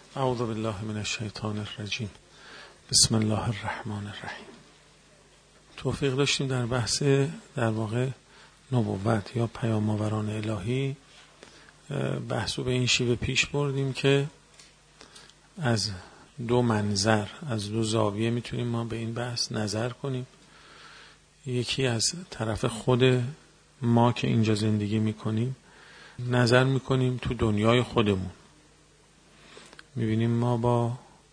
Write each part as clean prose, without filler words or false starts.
اعوذ بالله من الشیطان الرجیم. بسم الله الرحمن الرحیم. توفیق داشتیم در بحث در واقع نبوت یا پیام‌آوران الهی بحثو به این شیوه پیش بردیم که از دو منظر، از دو زاویه میتونیم ما به این بحث نظر کنیم. یکی از طرف خود ما که اینجا زندگی میکنیم نظر میکنیم تو دنیای خودمون، میبینیم ما با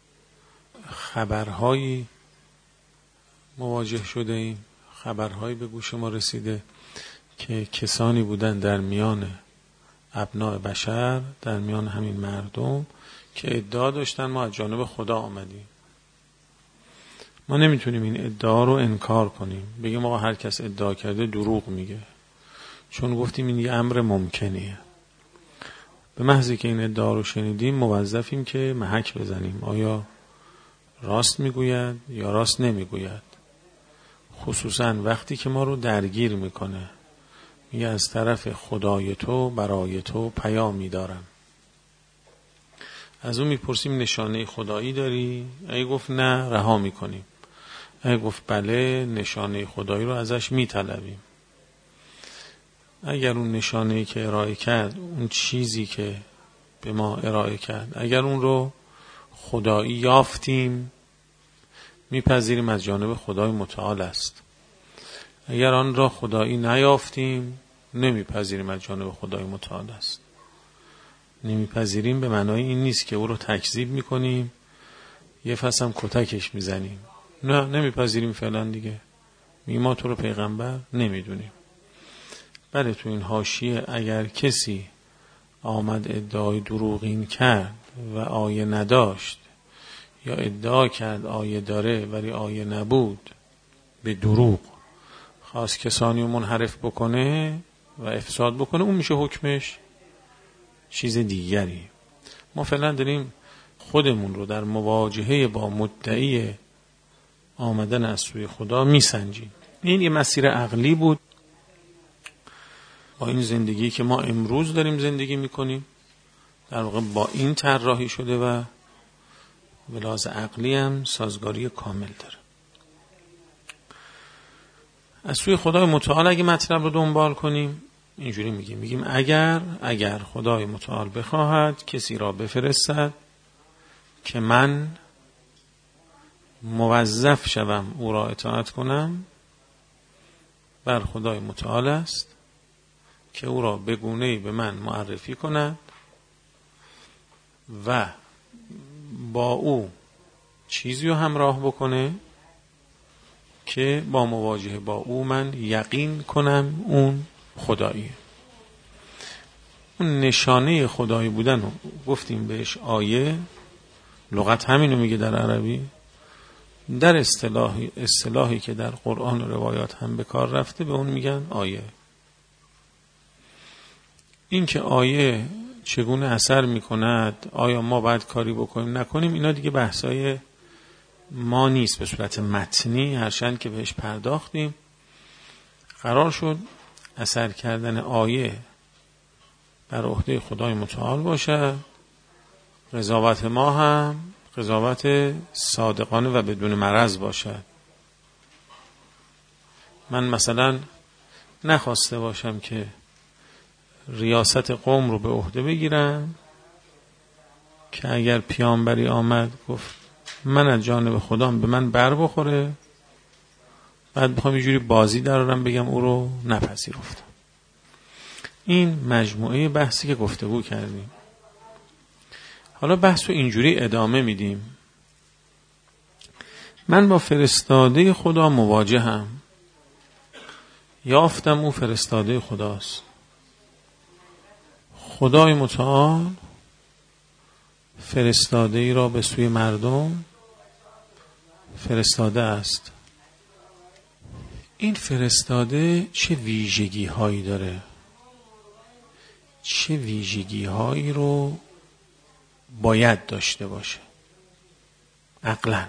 خبرهایی مواجه شده ایم، خبرهایی به گوش ما رسیده که کسانی بودن در میان ابناء بشر، در میان همین مردم که ادعا داشتن ما از جانب خدا آمدیم. ما نمیتونیم این ادعا رو انکار کنیم، بگیم آقا هر کس ادعا کرده دروغ میگه، چون گفتیم این یه امر ممکنیه. به محضی که این ادعا رو شنیدیم موظفیم که محک بزنیم آیا راست میگوید یا راست نمیگوید، خصوصا وقتی که ما رو درگیر میکنه، میگه از طرف خدای تو برای تو پیامی دارم. از اون میپرسیم نشانه خدایی داری؟ اگه گفت نه رها میکنیم، اگه گفت بله نشانه خدایی رو ازش میطلبیم. اگر اون نشانه‌ای که ارائه کرد، اون چیزی که به ما ارائه کرد، اگر اون رو خدایی یافتیم میپذیریم از جانب خدای متعال است. اگر آن را خدایی نیافتیم نمیپذیریم از جانب خدای متعال است. نمیپذیریم به معنای این نیست که او رو تکذیب میکنیم، یه فصل هم کتکش میزنیم. نه، نمیپذیریم فعلا دیگه، میگیم ما تو رو پیغمبر نمیدونیم. بله، تو این حاشیه اگر کسی آمد ادعای دروغین کرد و آیه نداشت، یا ادعا کرد آیه داره ولی آیه نبود، به دروغ خواست کسانی رو منحرف بکنه و افساد بکنه، اون میشه حکمش چیز دیگری. ما فعلا داریم خودمون رو در مواجهه با مدعی آمدن از سوی خدا میسنجیم. این یه مسیر عقلی بود با این زندگی که ما امروز داریم زندگی میکنیم، در واقع با این طراحی شده و به لحاظ عقلی هم سازگاری کامل داره. از سوی خدای متعال اگه مطلب رو دنبال کنیم اینجوری میگیم اگر خدای متعال بخواهد کسی را بفرستد که من موظف شوم او را اطاعت کنم، بر خدای متعال است که او را به گونه‌ای به من معرفی کند و با او چیزی رو همراه بکنه که با مواجهه با او من یقین کنم اون خداییه. اون نشانه خدایی بودن رو گفتیم بهش آیه، لغت همینو میگه در عربی، در اصطلاحی که در قرآن و روایات هم به کار رفته به اون میگن آیه. این که آیه چگونه اثر میکند، آیا ما باید کاری بکنیم نکنیم، اینا دیگه بحثای ما نیست به صورت متنی، هرچند که بهش پرداختیم. قرار شد اثر کردن آیه بر عهده خدای متعال باشه، قضاوت ما هم قضاوت صادقانه و بدون مرض باشه. من مثلا نخواسته باشم که ریاست قوم رو به عهده بگیرم که اگر پیامبری آمد گفت من از جانب خدام به من بر بخوره، بعد بخوام یه جوری بازی درارم بگم او رو نپذیرفتم. این مجموعه بحثی که گفتگو کردیم. حالا بحث رو اینجوری ادامه میدیم. من با فرستاده خدا مواجهم، یافتم او فرستاده خداست. خدای متعال فرستاده ای را به سوی مردم فرستاده است. این فرستاده چه ویژگی هایی داره؟ چه ویژگی هایی رو باید داشته باشه؟ عقلاً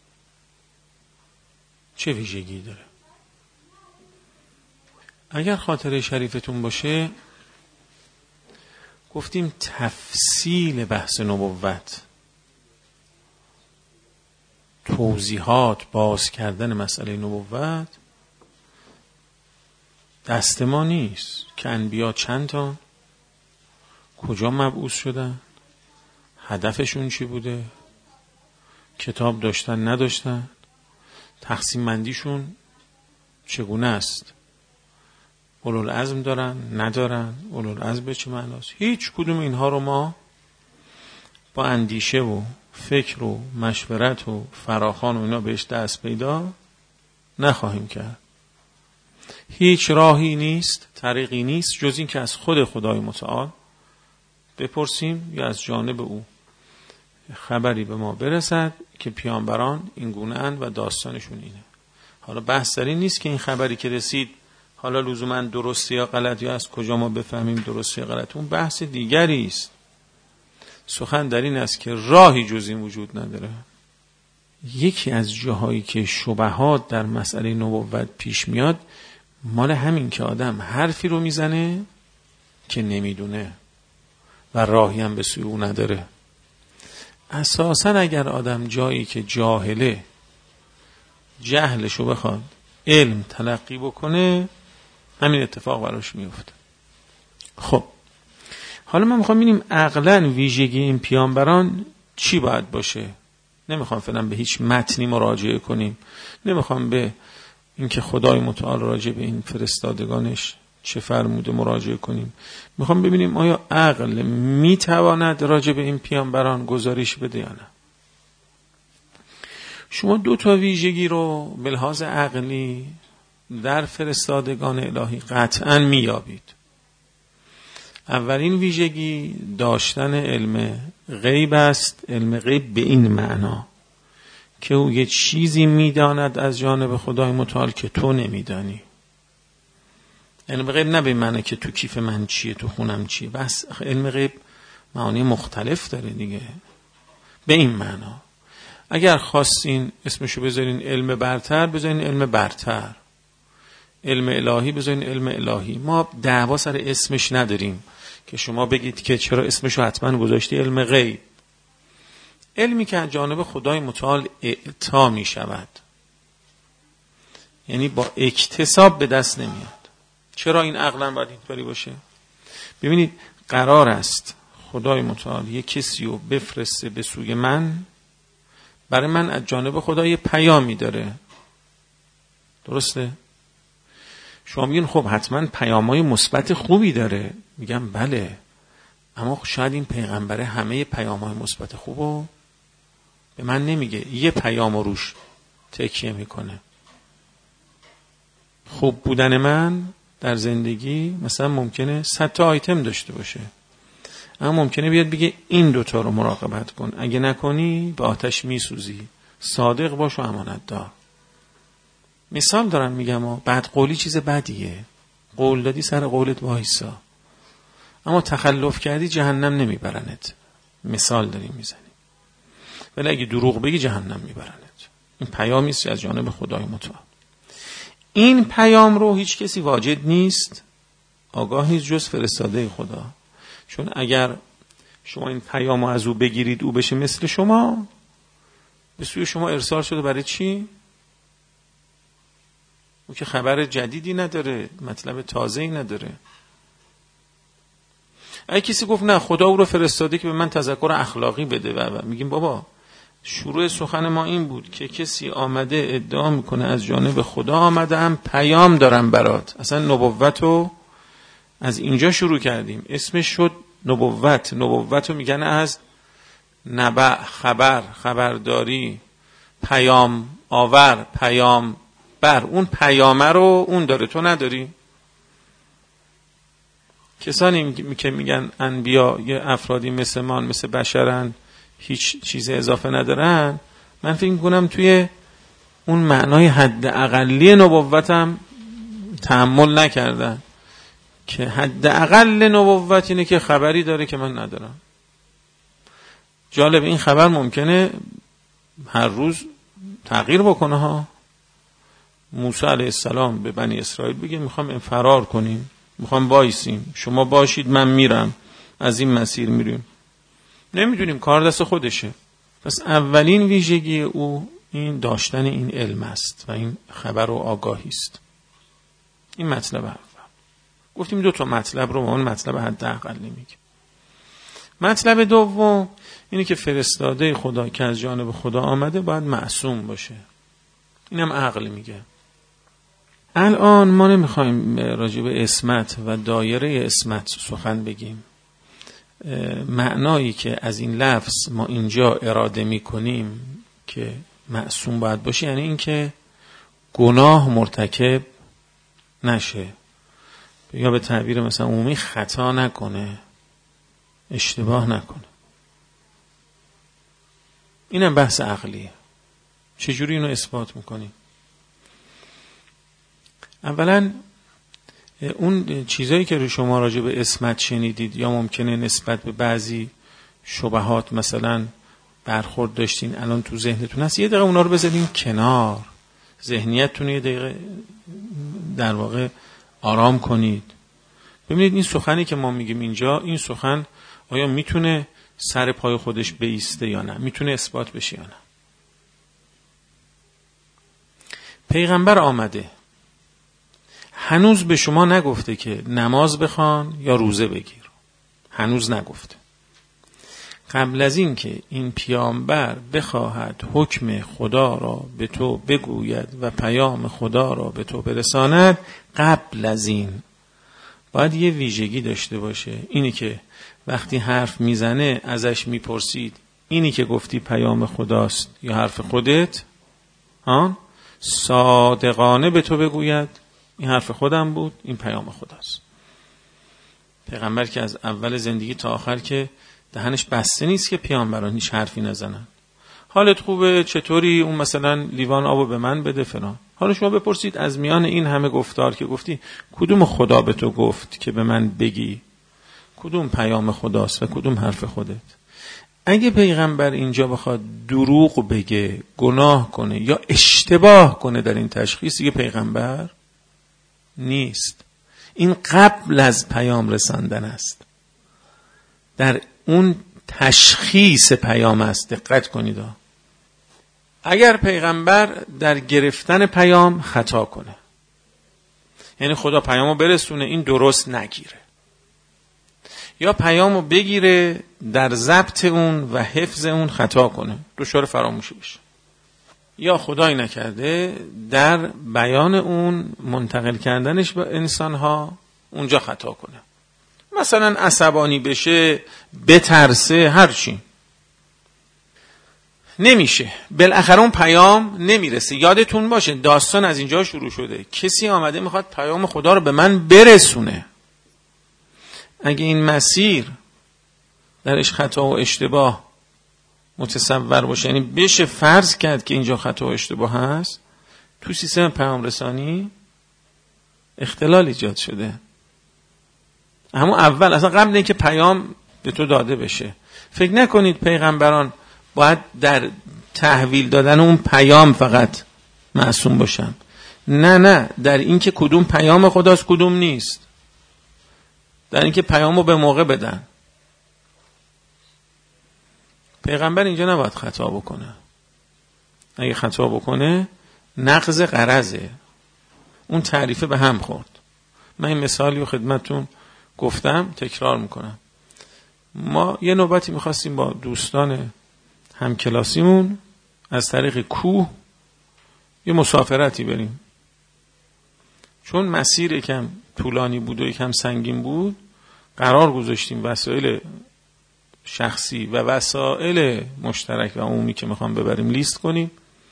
چه ویژگی داره؟ اگر خاطر شریفتون باشه گفتیم تفصیل بحث نبوت توضیحات، باز کردن مسئله نبوت دست ما نیست که انبیا چند تا، کجا مبعوث شدن، هدفشون چی بوده، کتاب داشتن نداشتن، تقسیم بندیشون چگونه است، اولوالعزم دارن ندارن، اولوالعزم به چه معناست. هیچ کدوم اینها رو ما با اندیشه و فکر و مشورت و فراخوان و اینا بهش دست پیدا نخواهیم کرد. هیچ راهی نیست، طریقی نیست جز این که از خود خدای متعال بپرسیم یا از جانب او خبری به ما برسد که پیامبران این گونه اند و داستانشون اینه. حالا بحث در این نیست که این خبری که رسید حالا لزوما درسته یا غلط، یا از کجا ما بفهمیم درسته یا غلط، اون بحث دیگری است. سخن در این است که راهی جز این وجود نداره. یکی از جاهایی که شبهات در مسئله نبوت پیش میاد مال همین که آدم حرفی رو میزنه که نمیدونه و راهی هم به سوی او نداره. اساساً اگر آدم جایی که جاهله جهلشو بخواد علم تلقی بکنه همین اتفاق براش میفته. خب حالا من میخوام ببینیم عقلاً ویژگی این پیامبران چی باید باشه. نمیخوام فعلا به هیچ متنی مراجعه کنیم، نمیخوام به اینکه خدای متعال راجع به این فرستادگانش چه فرموده مراجعه کنیم. میخوام ببینیم آیا عقل میتواند راجع به این پیامبران گزارش بده یا نه. شما 2 ویژگی رو به لحاظ عقلی در فرستادگان الهی قطعاً میابید. اولین ویژگی داشتن علم غیب است. علم غیب به این معنا که او یه چیزی میداند از جانب خدای متعال که تو نمیدانی. علم غیب نه به معنی که تو کیف من چیه، تو خونم چیه. بس علم غیب معانی مختلف داره دیگه. به این معنا اگر خواستین اسمشو بذارین علم برتر، بذارین علم برتر. علم الهی بذارین علم الهی. ما دعوا سر اسمش نداریم که شما بگید که چرا اسمشو حتما گذاشتی علم غیب. علمی که از جانب خدای متعال اعطا می شود، یعنی با اکتساب به دست نمیاد. چرا این عقلا باید اینطوری باشه؟ ببینید قرار است خدای متعال یک کسی رو بفرسته به سوی من، برای من از جانب خدا یه پیامی داره. درسته؟ شما میگین خب حتما پیام‌های مثبت خوبی داره. میگم بله، اما شاید این پیغمبر همه پیام‌های مثبت خوبو به من نمیگه، یه پیام روش تکیه میکنه. خوب بودن من در زندگی مثلا ممکنه 100 تا آیتم داشته باشه، اما ممکنه بیاد بگه این 2 رو مراقبت کن، اگه نکنی به آتش میسوزی، صادق باش و امانت دار. مثال دارم میگم بعد قولی چیز بدیه. قول دادی سر قولت وایسا، اما تخلف کردی جهنم نمیبرنت. مثال داریم میزنیم. ولی اگه دروغ بگی جهنم میبرنت. این پیامی است از جانب خدای متعال. این پیام رو هیچ کسی واجد نیست آگاه نیست جز فرستاده خدا. چون اگر شما این پیام رو از او بگیرید او بشه مثل شما، به سوی شما ارسال شده برای چی؟ او که خبر جدیدی نداره، مطلب تازه‌ای نداره. اگه کسی گفت نه خدا او رو فرستاده که به من تذکر اخلاقی بده و میگیم بابا شروع سخن ما این بود که کسی آمده ادعا میکنه از جانب خدا آمده هم پیام دارم برات. اصلا نبوت رو از اینجا شروع کردیم. اسمش شد نبوت. نبوت رو میگن از نبع، خبرداری، پیام آور، پیام بر. اون پیامه رو اون داره، تو نداری. کسانی که میگن انبیا یه افرادی مثل ما، مثل بشرن، هیچ چیز اضافه ندارن، من فکر میکنم توی اون معنای حد اقلی نبوتم تأمل نکردن که حد اقل نبوت اینه که خبری داره که من ندارم. جالب این خبر ممکنه هر روز تغییر بکنه ها. موسی علیه السلام به بنی اسرائیل بگه میخوام فرار کنیم، میخوام وایسیم، شما باشید من میرم، از این مسیر میریم. نمیدونیم، کار دست خودشه. پس اولین ویژگی او این داشتن این علم است و این خبر و آگاهی است. این مطلب اول. گفتیم 2 مطلب رو با اون مطلب حداقل نمیگیم. مطلب دوم اینه که فرستاده خدا که از جانب خدا آمده باید معصوم باشه. اینم عقل میگه. الان ما نمیخوایم راجع به عصمت و دایره عصمت سخن بگیم. معنایی که از این لفظ ما اینجا اراده میکنیم که معصوم باید باشه، یعنی این که گناه مرتکب نشه، یا به تعبیر مثلا عمومی خطا نکنه، اشتباه نکنه. اینم بحث عقلیه. چجوری اینو اثبات میکنیم؟ اولا اون چیزایی که رو شما راجع به عصمت شنیدید یا ممکنه نسبت به بعضی شبهات مثلا برخورد داشتین الان تو ذهنتون هست، یه دقیقه اونا رو بذارین کنار، ذهنیتتون یه دقیقه در واقع آرام کنید. ببینید این سخنی که ما میگیم اینجا، این سخن آیا میتونه سر پای خودش بایسته یا نه، میتونه اثبات بشه یا نه. پیغمبر آمده، هنوز به شما نگفته که نماز بخوان یا روزه بگیر، هنوز نگفته. قبل از این که این پیامبر بخواهد حکم خدا را به تو بگوید و پیام خدا را به تو برساند، قبل از این باید یه ویژگی داشته باشه. اینی که وقتی حرف میزنه ازش میپرسید اینی که گفتی پیام خداست یا حرف خودت، صادقانه به تو بگوید این حرف خودم بود، این پیام خداست. پیغمبر که از اول زندگی تا آخر که دهنش بسته نیست که پیامبران هیچ حرفی نزنن. حالت خوبه؟ چطوری؟ اون مثلا لیوان آبو به من بده فلان. حالا شما بپرسید از میان این همه گفتار که گفتی کدوم خدا به تو گفت که به من بگی کدوم پیام خداست و کدوم حرف خودت؟ اگه پیغمبر اینجا بخواد دروغ بگه، گناه کنه یا اشتباه کنه در این تشخیص، دیگه پیغمبر نیست. این قبل از پیام رساندن است، در اون تشخیص پیام است. دقت کنید. اگر پیغمبر در گرفتن پیام خطا کنه، یعنی خدا پیامو برسونه این درست نگیره، یا پیامو بگیره در ضبط اون و حفظ اون خطا کنه، دچار فراموشی بشه، یا خدای نکرده در بیان اون منتقل کردنش به انسانها اونجا خطا کنه، مثلا عصبانی بشه، بترسه، هر چی، نمیشه، بالاخره اون پیام نمیرسه. یادتون باشه داستان از اینجا شروع شده، کسی آمده میخواد پیام خدا رو به من برسونه. اگه این مسیر درش خطا و اشتباه متصور باشه، یعنی بشه فرض کرد که اینجا خطا و اشتباه هست، تو سیستم پیام رسانی اختلال ایجاد شده. اما اول اصلا قبل اینکه پیام به تو داده بشه، فکر نکنید پیغمبران باید در تحویل دادن اون پیام فقط معصوم باشن. نه، در این که کدوم پیام خداست کدوم نیست، در این که پیامو به موقع بدن. پیغمبر اینجا نباید خطا بکنه. اگه خطا بکنه نقض غرضه، اون تعریفه به هم خورد. من این مثالی رو خدمتتون گفتم، تکرار میکنم. ما یه نوبتی میخواستیم با دوستان همکلاسیمون از طریق کوه یه مسافرتی بریم. چون مسیر یکم طولانی بود و یکم سنگین بود، قرار گذاشتیم وسایل شخصی و وسایل مشترک و عمومی که میخوام ببریم لیست کنیم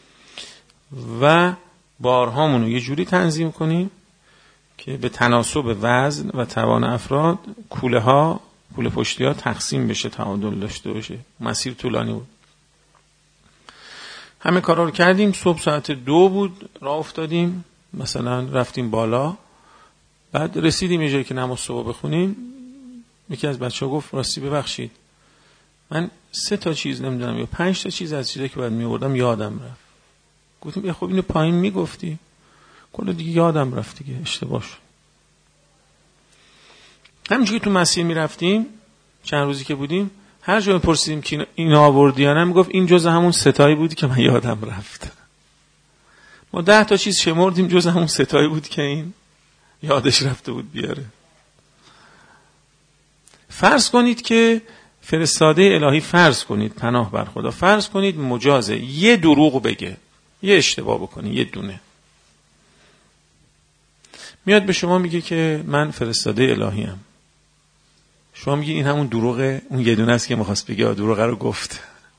و بارهامون رو یه جوری تنظیم کنیم که به تناسب وزن و توان افراد کوله پشتی ها تقسیم بشه، تعادل داشته باشه. مسیر طولانی بود. همه کارا رو کردیم. صبح ساعت 2 بود راه افتادیم، مثلا رفتیم بالا، بعد رسیدیم یه جایی که نماز صبح بخونیم. یکی از بچه‌ها گفت راستی ببخشید من 3 چیز نمیدونم یا 5 چیز از چیزایی که باید می‌آوردم یادم رفت. گفتم خب اینو پایین میگفتی. کلا دیگه یادم رفت دیگه، اشتباه شد. همینجوری تو مسیر میرفتیم چند روزی که بودیم، هر جا میپرسیدیم که این آوردی یا نه، میگفت این جز همون ستایی بود که من یادم رفت. ما 10 تا چیز شمردیم جز همون ستایی بود که این یادش رفته بود بیاره. فرض کنید که فرستاده الهی، فرض کنید پناه بر خدا، فرض کنید مجازه یه دروغ بگه، یه اشتباه بکنه، یه دونه، میاد به شما میگه که من فرستاده الهیم. شما میگی این همون دروغه، اون یه دونه است که میخواست بگه، دروغه رو گفت،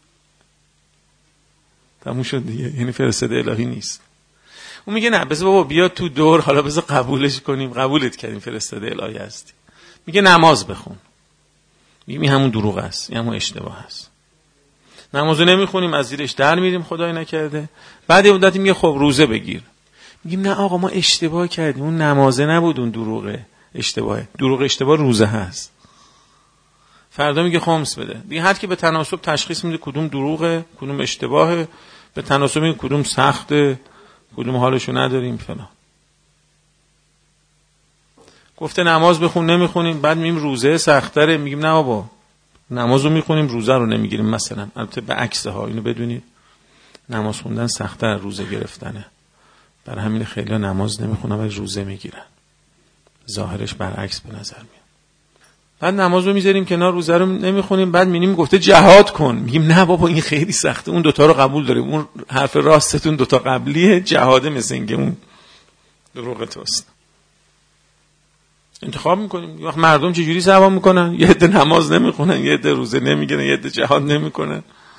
تموم شد دیگه، یعنی فرستاده الهی نیست. اون میگه نه بذار بابا بیا تو دور، حالا بذار قبولش کنیم، قبولت کردیم فرستاده الهی هستی. میگه نماز بخون. میگه این همون دروغ است، این همون اشتباه است. نمازو نمیخونیم، از زیرش در میریم، خدای نکرده. بعد یه مدتی میگه خب روزه بگیر. میگیم نه آقا ما اشتباه کردیم، اون نمازه نبود، اون دروغه، اشتباهه. دروغ اشتباه روزه هست. فردا میگه خمس بده. دیگه هر کی به تناسب تشخیص میده کدوم دروغه، کدوم اشتباهه، به تناسب میگه کدوم سخته، کدوم حالشو نداریم فلان. گفته نماز بخون، نمیخونیم، بعد میگیم روزه سخت‌تره، میگیم نه بابا نمازو میخونیم روزه رو نمیگیریم مثلا. البته به عکسه ها، اینو بدونید نماز خوندن سخت‌تر از روزه گرفتنه. برای همین خیلی نماز نمیخونن ولی روزه میگیرن، ظاهرش برعکس به نظر میاد. بعد نماز رو میذاریم کنار، روزه رو نمیخونیم، بعد میبینیم گفته جهاد کن، میگیم نه بابا این خیلی سخته، اون دوتا رو قبول داریم، اون حرف راستتون دوتا قبلیه، جهاده مثل اینکه اون دروغ توست. انتخاب میکنیم. وقت مردم چجوری ثواب میکنن؟ یه عده نماز نمیخونن، یه عده روزه نمیگیرن، یه عده جهاد نمیکنن.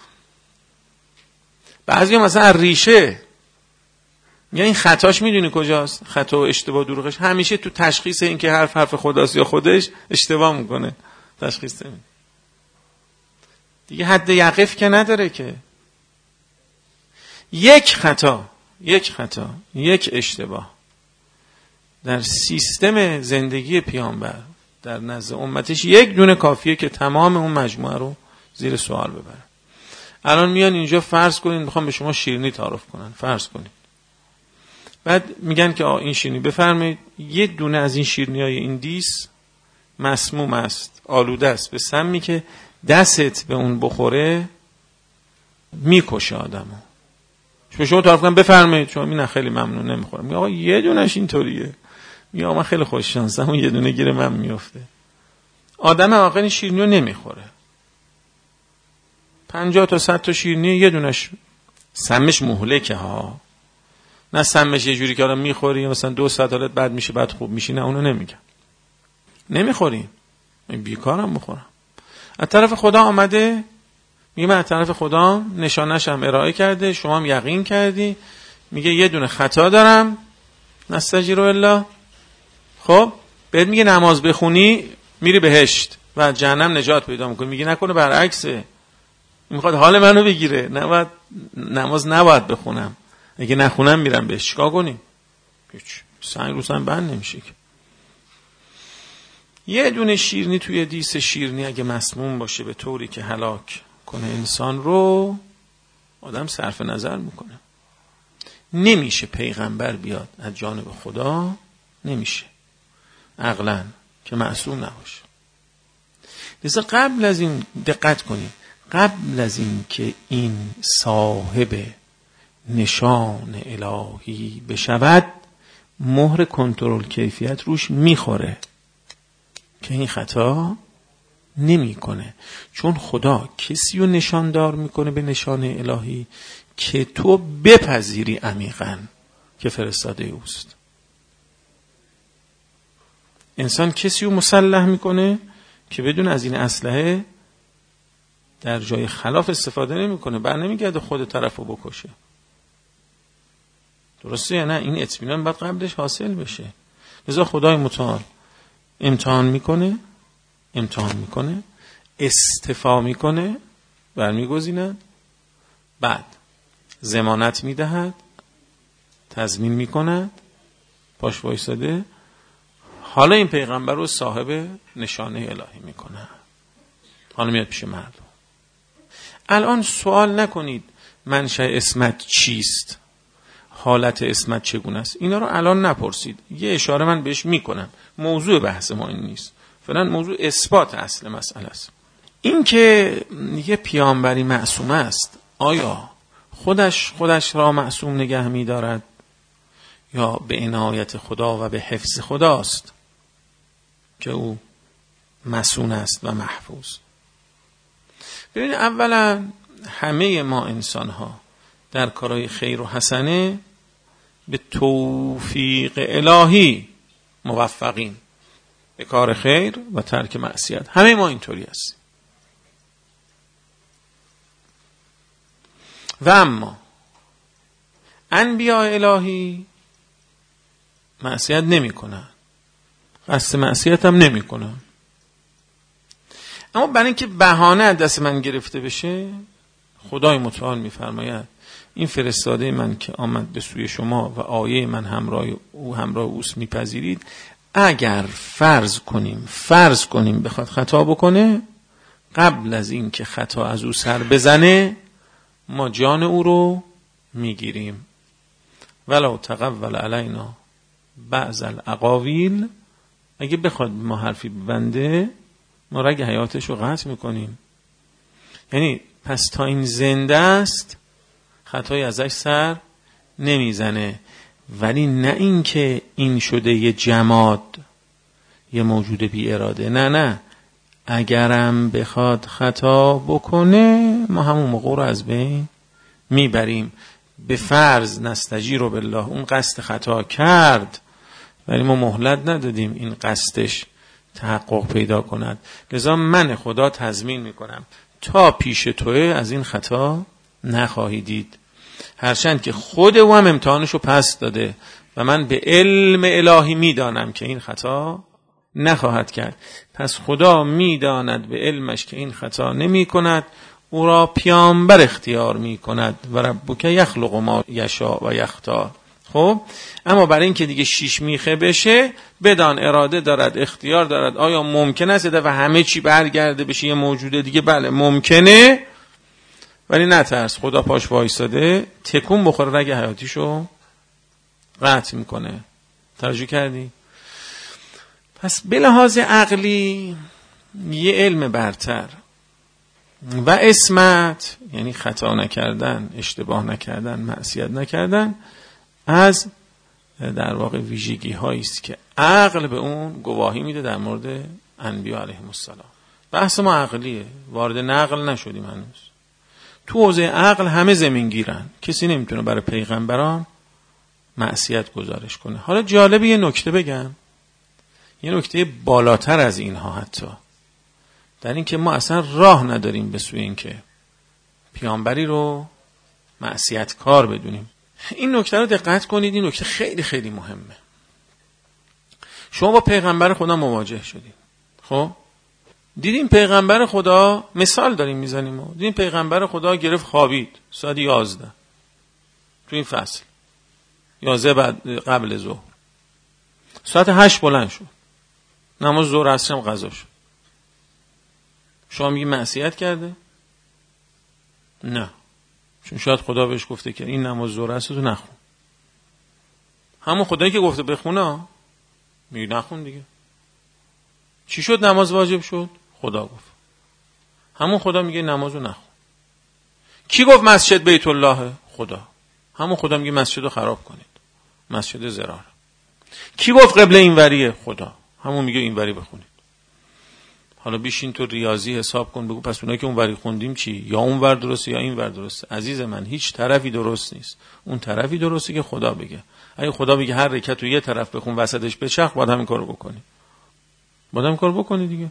بعضیا مثلا ریشه میگن این خطاش میدونی کجاست؟ خطا و اشتباه دروغش همیشه تو تشخیص این که حرف خداست یا خودش اشتباه میکنه، تشخیص نمیده. دیگه حد یقف که نداره که. یک خطا، یک اشتباه در سیستم زندگی پیامبر در نزد امتش یک دونه کافیه که تمام اون مجموعه رو زیر سوال ببره. الان میان اینجا فرض کنین میخوام به شما شیرینی تعارف کنن، فرض کنین. بعد میگن که این شیرینی بفرمایید، یه دونه از این شیرینی‌های این دیس مسموم است، آلوده است به سمی که دستت به اون بخوره میکشه آدمو. شما تعارف کنن بفرمایید، شما میگن خیلی ممنون نمیخورم. میگه آقا یه دونش اینطوریه. میگه من خیلی خوش شانسم، اون یه دونه گیر من میفته. آدم عاقل شیرینی رو نمیخوره. 50 تا 100 تا شیرینی یه دونش سمش مهلکه ها. نه سمش یه جوری که الان میخوری مثلا 2 ساعت حالت بد میشه بعد خوب میشی، نه اونو نمیگم. نمیخوریم. من بیکارم بخورم. از طرف خدا آمده، میگه من از طرف خدا نشانش هم ارائه کرده، شما هم یقین کردی، میگه یه دونه خطا دارم، نستجیرو الا. خب بهت میگه نماز بخونی میری بهشت و از جهنم نجات پیدا میکنی. میگه نکنه برعکسه، میخواد حال منو بگیره، نباید نماز نباید بخونم، اگه نخونم میرم بهشت. چیکار کنیم؟ هیچ، سنگ رو سنگ بند نمیشه. یه دونه شیرنی توی دیس شیرنی اگه مسموم باشه به طوری که هلاک کنه انسان رو، آدم صرف نظر میکنه. نمیشه پیغمبر بیاد از جانب خدا، نمیشه عقلاً که معصوم نباشه. لذا قبل از این دقت کنید، قبل از این که این صاحب نشان الهی بشود، مهر کنترل کیفیت روش میخوره که این خطا نمیکنه. چون خدا کسی رو نشاندار میکنه به نشان الهی که تو بپذیری عمیقاً که فرستاده اوست. انسان کسی رو مسلح میکنه که بدون از این اسلحه در جای خلاف استفاده نمیکنه، بر نمیگرده خود طرفو بکشه. درسته یا نه؟ این اطمینان باید قبلش حاصل بشه. لذا خدای متعال امتحان میکنه، استفا میکنه، برمیگزیند، بعد ضمانت میدهد، تضمین میکند، پاش وایساده، حالا این پیغمبر رو صاحب نشانه الهی میکنه. حالا میاد پیش مردم. الان سوال نکنید منشأ اسمت چیست، حالت اسمت چگونه است، اینا رو الان نپرسید. یه اشاره من بهش میکنم، موضوع بحث ما این نیست. فعلا موضوع اثبات اصل مسئله است. این که یه پیامبری معصوم است، آیا خودش را معصوم نگه می دارد یا به عنایت خدا و به حفظ خداست که او مسئول است و محفوظ؟ ببینید، اولا همه ما انسان ها در کارهای خیر و حسنه به توفیق الهی موفقیم، به کار خیر و ترک معصیت. همه ما اینطوری هستیم. و اما انبیاء الهی معصیت نمی کنن، قصد معصیت هم نمی کنن. اما برای اینکه بهانه از دست من گرفته بشه، خدای متعال می‌فرماید این فرستاده من که آمد به سوی شما و آیه من همراه اوست میپذیرید، اگر فرض کنیم بخواد خطا بکنه، قبل از این که خطا از او سر بزنه ما جان او رو میگیریم. ولو تقول علینا بعض الاقاویل، اگه بخواد ما حرفی ببنده ما رگ حیاتش رو قطع میکنیم. یعنی پس تا این زنده است خطایی ازش سر نمیزنه. ولی نه این که این شده یه جماد، یه موجود بی اراده، نه، اگرم بخواد خطا بکنه ما همون موقع رو از بین میبریم. به فرض نستجیر بالله، اون قصد خطا کرد ولی ما مهلت ندادیم این قصدش تحقق پیدا کند، لذا من خدا تضمین میکنم تا پیش توه از این خطا نخواهی دید. هرچند که خود او هم امتحانشو پس داده و من به علم الهی میدانم که این خطا نخواهد کرد. پس خدا میداند به علمش که این خطا نمی کند، او را پیامبر اختیار می کند و ربک یخلق ما یشاء و یختار. خب اما برای این که دیگه شیش میخه بشه، بدان اراده دارد، اختیار دارد. آیا ممکن است و همه چی برگرده بشه یه موجود دیگه؟ بله ممکنه، ولی نترس، خدا پاش وایساده، تکون بخوره رگ حیاتیشو قطع میکنه. توجه کردی؟ پس به لحاظ عقلی یه علم برتر و عصمت، یعنی خطا نکردن، اشتباه نکردن، معصیت نکردن، از در واقع ویژگی هایی است که عقل به اون گواهی میده در مورد انبیا علیهم السلام. بحث ما عقلیه، وارد نقل نشدیم هنوز. تو حوزه عقل همه زمین گیرن، کسی نمیتونه برای پیغمبران معصیت گزارش کنه. حالا جالبه یه نکته بگم، یه نکته بالاتر از اینها، حتی در این که ما اصلا راه نداریم به سوی این که پیامبری رو معصیت کار بدونیم. این نکته رو دقت کنید، این نکته خیلی خیلی مهمه. شما با پیغمبر خدا مواجه شدید، خب دیدیم پیغمبر خدا، مثال داریم میزنیم، دیدیم پیغمبر خدا گرفت خوابید ساعت 11 تو این فصل، 11 قبل ظهر، ساعت 8 بلند شد، نماز ظهر عصر هم قضا شد. شما میگی معصیت کرده؟ نه، چون شاید خدا بهش گفته که این نماز ظهر عصر تو نخون. همون خدایی که گفته بخونه میگی نخون دیگه. چی شد نماز واجب شد؟ خدا گفت. همون خدا میگه نمازو نخون. کی گفت مسجد بیت الله؟ خدا. همون خدا میگه مسجد رو خراب کنید، مسجد ضرار. کی گفت قبله اینوریه؟ خدا. همون میگه اینوری بخونید. حالا بیشین تو ریاضی حساب کن، بگو پس اونایی که اونوری خوندیم چی؟ یا اونور درسته یا اینور درسته. عزیز من هیچ طرفی درست نیست، اون طرفی درسته که خدا بگه. اگه خدا بگه هر رکعت رو یه طرف بخون وسطش بچرخ، باید همین کارو بکنی. باید همین کارو بکنی دیگه.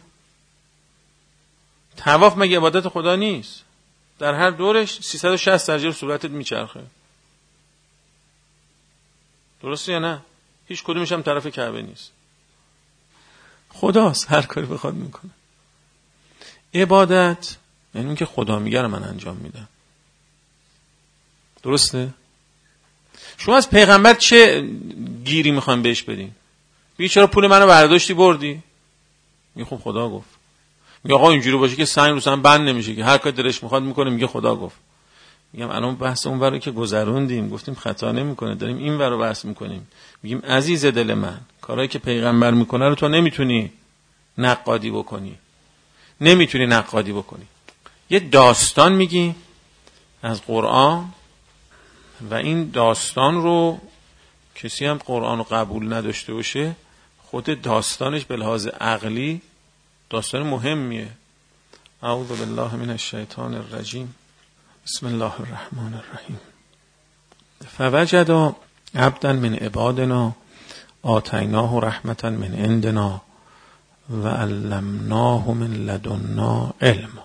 طواف مگه عبادت خدا نیست؟ در هر دورش 360 درجه صورتت میچرخه. درسته یا نه؟ هیچ کدومش هم طرف کعبه نیست. خداست، هر کاری بخواد میکنه. عبادت یعنی اون که خدا میگه رو من انجام میدم. درسته؟ شما از پیغمبر چه گیری میخواین بهش بدین؟ میگه چرا پول منو برداشتی بردی؟ میگه خب خدا گفت. میگه آقا اینجوری باشه که سنگ رو سن بند نمیشه، که هر کاری دلش میخواد میکنه. میگه خدا گفت. میگم الان بحث اون ور که گذروندیم، گفتیم خطا نمیکنه، داریم این ور رو بحث میکنیم. میگیم عزیز دل من، کارهایی که پیغمبر میکنه رو تو نمیتونی نقادی بکنی. نمیتونی نقادی بکنی. یه داستان میگی از قرآن و این داستان رو کسی هم قرآن رو قبول نداشته باشه، خود داستانش به لحاظ عقلی داستان مهمیه. اعوذ بالله من الشیطان الرجیم. بسم الله الرحمن الرحیم. فوجد عبدا من عبادنا آتیناه رحمتا من عندنا و علمناه من لدنا علما.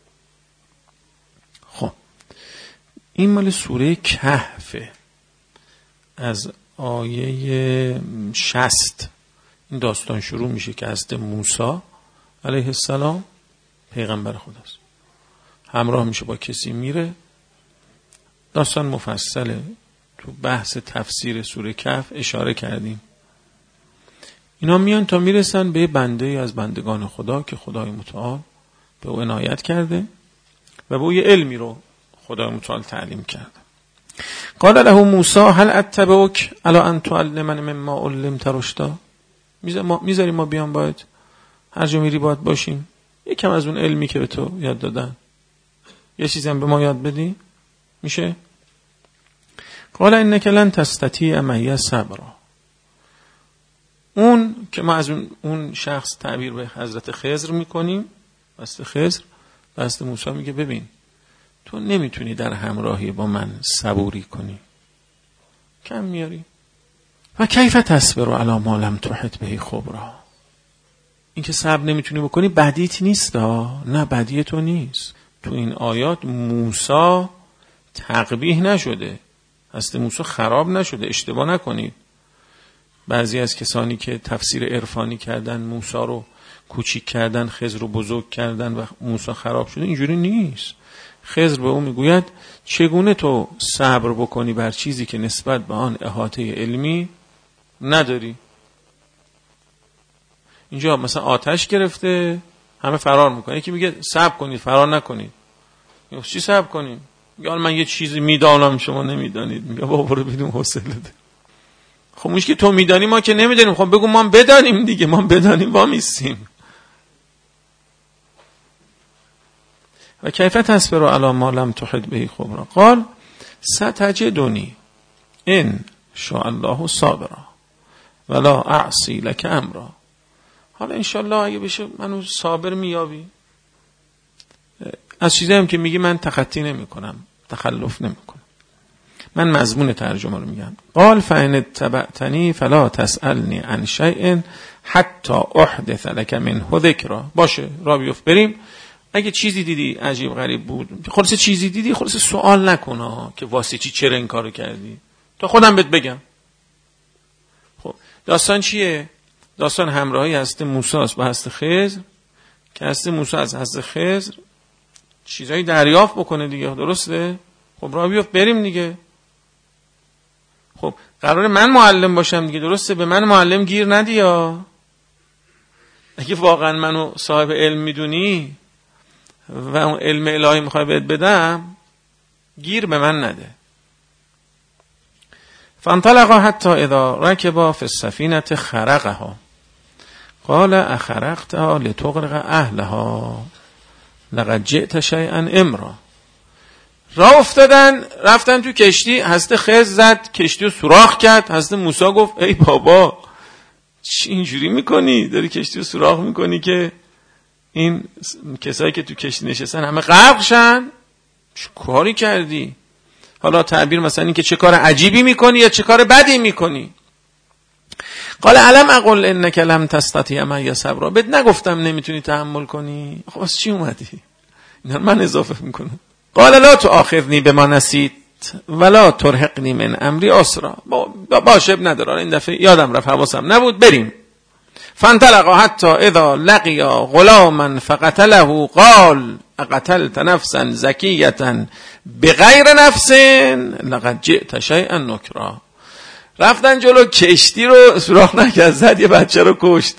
خب این مال سوره کهفه، از آیه 60 این داستان شروع میشه که حضرت موسی علیه السلام پیغمبر خداست، همراه میشه با کسی میره. داستان مفصله، تو بحث تفسیر سوره کهف اشاره کردیم. اینا میان تا میرسن به بنده از بندگان خدا که خدای متعال به او عنایت کرده و به او یه علمی رو خدای متعال تعلیم کرده. قال له موسی هل اتبعک علی ان تعلمنی مما علمت رشدا. میذاری ما بیام باید هر جا میری باید باشیم، یکم از اون علمی که به تو یاد دادن یه چیزی هم به ما یاد بدی میشه؟ قال انک لن تستطیع معی صبرا. اون که ما از اون شخص تعبیر به حضرت خضر میکنیم، حضرت خضر و حضرت موسی میگه ببین تو نمیتونی در همراهی با من صبوری کنی، کم میاری. و کیف تصبر علی ما لم تحط به خبرا. این که صبر نمیتونی بکنی بدیت نیست، نه بدی تو نیست. تو این آیات موسی تقبیح نشده، حضرت موسی خراب نشده. اشتباه نکنید، بعضی از کسانی که تفسیر عرفانی کردن موسی رو کوچیک کردن، خضر رو بزرگ کردن و موسی خراب شده، اینجوری نیست. خضر به او میگوید چگونه تو صبر بکنی بر چیزی که نسبت به آن احاطه علمی نداری. اینجا مثلا آتش گرفته همه فرار میکنه، یکی میگه صبر کنید فرار نکنید. میگه چی صبر کنیم؟ میگه من یه چیزی میدانم شما نمیدانید. میگه بابا برو بیرون حوصله ده. خب مشکل تو میدانی ما که نمیدانیم. خب بگو ما بدانیم دیگه، ما بدانیم با میستیم. و کیف تصبر علی ما لم تحط به خبرا. قال ستجدنی ان شاء الله صابرا ولا اعصی لك امرا. حالا انشالله اگه بشه منو صابر میابی. از چیزایی هم که میگی من تخطی نمی کنم، تخلف نمی کنم. من مضمون ترجمه رو میگم. قال فإن اتبعتنی فلا تسألنی عن شیء حتی احدث لك منه ذکرا. باشه را بیفت بریم. اگه چیزی دیدی عجیب غریب بود، خلاص چیزی دیدی، خلاص سوال نکن که واسه چی چرا این کارو کردی، تا خودم بهت بگم. خب داستان چیه؟ داستان همراهی حضرت موسی است با حضرت خضر، که حضرت موسی از حضرت خضر چیزایی دریافت بکنه دیگه، درسته؟ خب راه بیفت بریم دیگه. خب قراره من معلم باشم دیگه، درسته؟ به من معلم گیر ندی یا اگه واقعا منو صاحب علم میدونی و اون علم الهی میخوای بهت بدم، گیر به من نده. فانطلقا حتی اذا ركبا في السفينة خرقها قال اخرقتها لتغرق اهلها لقد جئت شيئا امرا. راه افتادن رفتن تو کشتی، حضرت خضر زد کشتی رو سوراخ کرد. حضرت موسی گفت ای بابا چی اینجوری میکنی؟ داری کشتی رو سوراخ میکنی که این کسایی که تو کشتی نشستن همه غرق شن؟ چه کاری کردی؟ حالا تعبیر مثلا این که چه کار عجیبی میکنی یا چه کار بدی میکنی. قال علم اقل انک لم تستطیع معی صبرا. بهت نگفتم نمیتونی تحمل کنی؟ خب از چی اومدی؟ اینا من اضافه میکنم. قال لا تؤاخذنی بما نسیت ولا ترهقنی من امری عسرا. باشه نداره، این دفعه یادم رفت، حواسم نبود، بریم. فانطلقا حتی اذا لقیا غلاما فقتله قال اقتلت نفسا زکیة بغیر نفس لقد جئت شیئا نکرا. رفتن جلو، کشتی رو سوراخ نکرد، زد یه بچه رو کشت.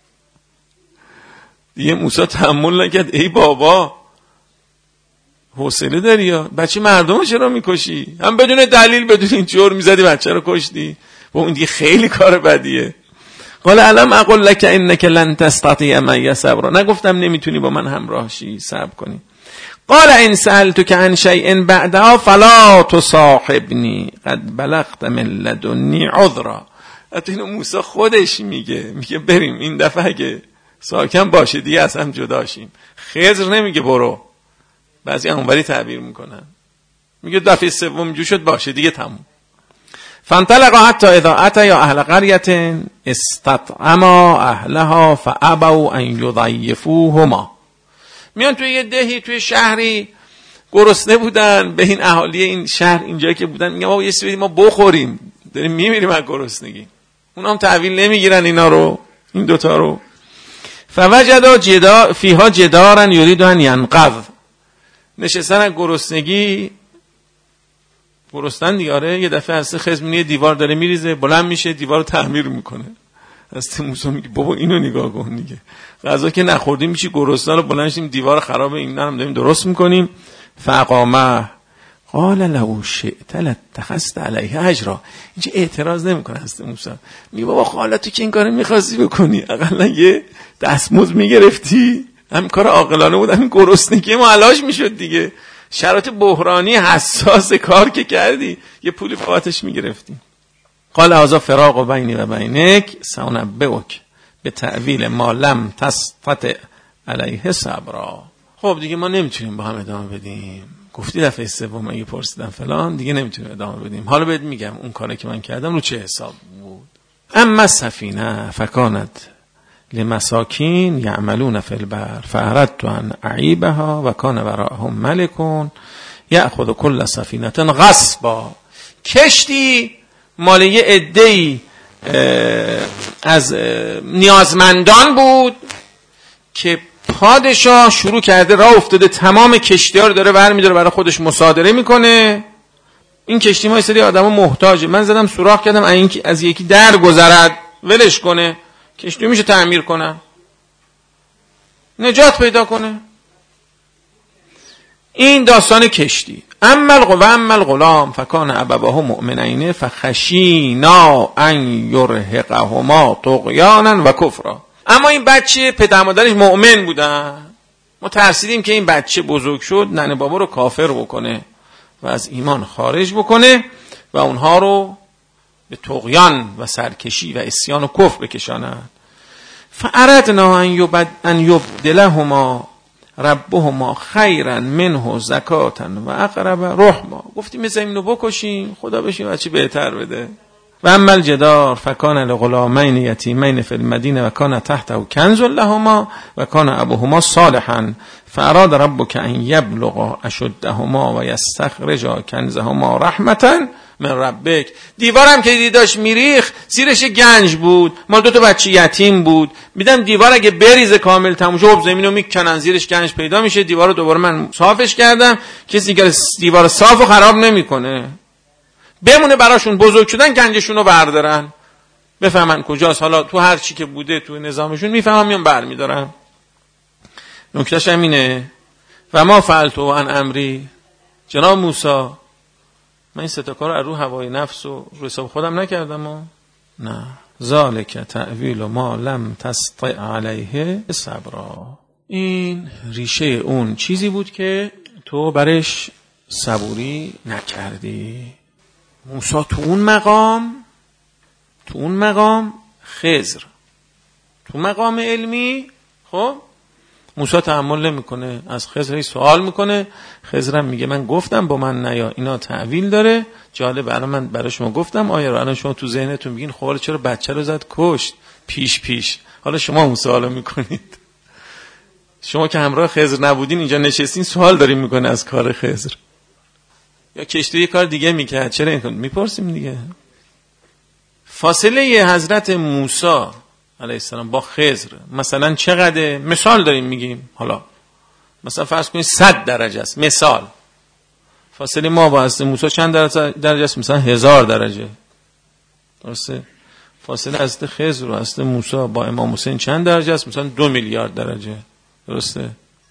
دیگه موسی تحمل نکرد، ای بابا حوصله داری یا بچه مردم رو چرا میکشی؟ هم بدون دلیل بدون این جور میزدی بچه رو کشتی. با اون دیگه خیلی کار بدیه. قال الم اقل لك انك لن تستطيع معي صبرا، نگفتم نمیتونی با من همراه شی، صبر کنی. قال ان سألتك عن شيء بعدها فلا تصاحبني قد بلغت من لدني عذرا. اینو موسی خودش میگه بریم این دفعه اگه ساکن باشه دیگه از هم جدا شیم. خضر نمیگه برو، بعضی اونوری تعبیر میکنن، میگه دفعه سوم جو شد باشه دیگه تموم. فانطلقا حتی اذا اتیا اهل قرية استطعما اهلها فابوا ان يضيفوهما. میان توی یه دهی توی شهری گرسنه بودن، به این اهالی این شهر اینجایی که بودن میگن ما یه چیزی ما بخوریم، داریم میمیریم از گرسنگی. اونا هم تحویل نمیگیرن اینا رو، این دوتا رو. فوجدا فیها جدارا یرید ان ینقض، نشستن از گرسنگی، گرسنن دیگه. آره یه دفعه هسته خزمینی دیوار داره میریزه، بلند میشه دیوار رو تعمیر میکنه. هسته موسی میگه بابا اینو نگاه کن دیگه، غذا که نخوردیم میشی گرسنه، رو بلند شدیم دیوار خراب این هم داریم درست میکنیم. فقامه قال لو شئت لاتخذت علیه اجرا. اینجا اعتراض نمیکنه هسته موسی، میگه بابا خاله تو که این کارو میخواستی بکنی اقلا یه دستمزد میگرفتی، هم کار عاقلانه بود، همین گرسنگی ما علاج میشد دیگه. شرایط بحرانی حساس کار که کردی یه پولی فواتش میگرفتی. قال هذا فراق بینی و بینک سأنبئک به تأویل ما لم تستطع علیه صبرا. خب دیگه ما نمیتونیم با هم ادامه بدیم، گفتی دفعه سوم اگه پرسیدم فلان دیگه نمیتونیم ادامه بدیم. حالا بهت میگم اون کاری که من کردم رو چه حساب بود. اما سفینه فکانت لمساکین یعملون فی البحر فاردت ان اعیبها و کان وراءهم ملک یأخذ کل سفینه غصبا. کشتی مال یه عده‌ای از نیازمندان بود که پادشاه شروع کرده راه افتاده، تمام کشتی‌ها رو داره برمی‌داره برای خودش مصادره میکنه. این کشتی ما یه سری آدم‌ها محتاجه، من زدم سوراخ کردم از یکی در گذرد ولش کنه، کشتی میشه تعمیر کنه، نجات پیدا کنه. این داستان کشتی. اما الغلام فکان ابواه مؤمنین فخشینا ان یرهقهما طغیانا و کفرا. اما این بچه پدر مادرش مؤمن بودن، ما ترسیدیم که این بچه بزرگ شد ننه بابا رو کافر بکنه و از ایمان خارج بکنه و اونها رو به طغیان و سرکشی و عصیان و کفر بکشاند. فاردنا ان یبدلهما ربهما خیرا منه زکاتا و اقرب رحما. گفتیم مثل اینو بکشیم خدا بشیم بچه بهتر بده. و اما الجدار فکان لغلامین یتیمین فی المدینه و کان تحته کنز لهما و کان ابوهما صالحا فاراد ربک ان یبلغا اشدهما و یستخرجا کنزهما رحمتا من ربک. دیوارم که دیداش میریخ زیرش گنج بود، مال دو تا بچه یتیم بود. میدم دیوار اگه بریزه کامل تموم شه زمینو میکنن زیرش گنج پیدا میشه. دیوارو دوباره من صافش کردم، کسی که دیوار صافو خراب نمیکنه، بمونه براشون بزرگ شدن گنجشون رو بردارن، بفهمن کجاست. حالا تو هر چی که بوده تو نظامشون میفهمن میان برمیدارن. نکتهش همینه. و ما فعلتو عن امری، جناب موسی من این ستا کار رو از رو هوای نفس و رو حساب خودم نکردم. نه، ذالک تأویل ما لم تستطع علیه صبرا. این ریشه اون چیزی بود که تو برش صبوری نکردی. موسی تو اون مقام خضر تو مقام علمی. خب موسی تحمل نمیکنه، از خضر سوال میکنه. خضرم میگه من گفتم با من نیا، اینا تعویل داره. جالب، الان من برای شما گفتم آیه رو، الان شما تو ذهنتون میگین خب چرا بچه رو زد کشت پیش. حالا شما اون سوالو میکنید. شما که همراه خضر نبودین اینجا نشستین سوال دارین میکنه از کار خضر. یا کشتی یه کار دیگه میکرد چرا این کار میپرسیم دیگه. فاصله حضرت موسی علیه السلام با خضر مثلا چقدر؟ مثال داریم میگیم، حالا مثلا فرض کنید 100 درجه است. مثال فاصله ما با حضرت موسی چند درجه است؟ مثلا 1000 درجه. درسته؟ فاصله حضرت خضر و حضرت موسی با امام حسین چند درجه است؟ مثلا 2 میلیارد درجه. درسته؟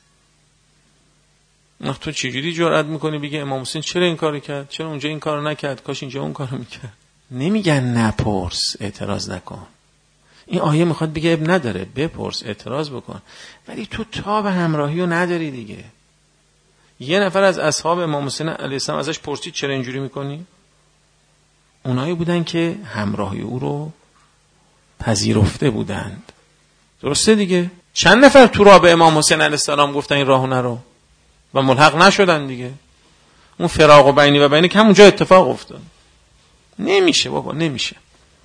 تو چجوری جرئت میکنی بگی امام حسین چرا این کارو کرد؟ چرا اونجا این کارو نکرد؟ کاش اینجا اون کارو میکرد. نمیگن نپرس، اعتراض نکن. این آیه میخواد بگه اب نداره، بپرس، اعتراض بکن، ولی تو تاب همراهی رو نداری دیگه. یه نفر از اصحاب امام حسین علیه السلام ازش پرسید چرا اینجوری میکنی؟ اونایی بودن که همراهی او رو پذیرفته بودند. درسته دیگه؟ چند نفر تو راه به امام حسین علیه السلام گفتن این راهو نرو و ملحق نشدن دیگه. اون فراق و بینی و بینی که همونجا اتفاق افتاد. نمیشه بابا، نمیشه.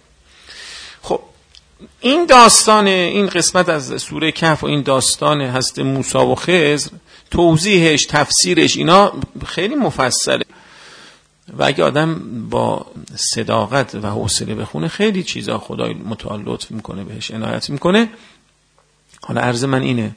خب این داستان، این قسمت از سوره کهف و این داستان هست موسی و خضر، توضیحش، تفسیرش اینا خیلی مفصله و اگه آدم با صداقت و حوصله بخونه خیلی چیزا خدای متعال لطف میکنه، بهش عنایت میکنه. حالا عرض من اینه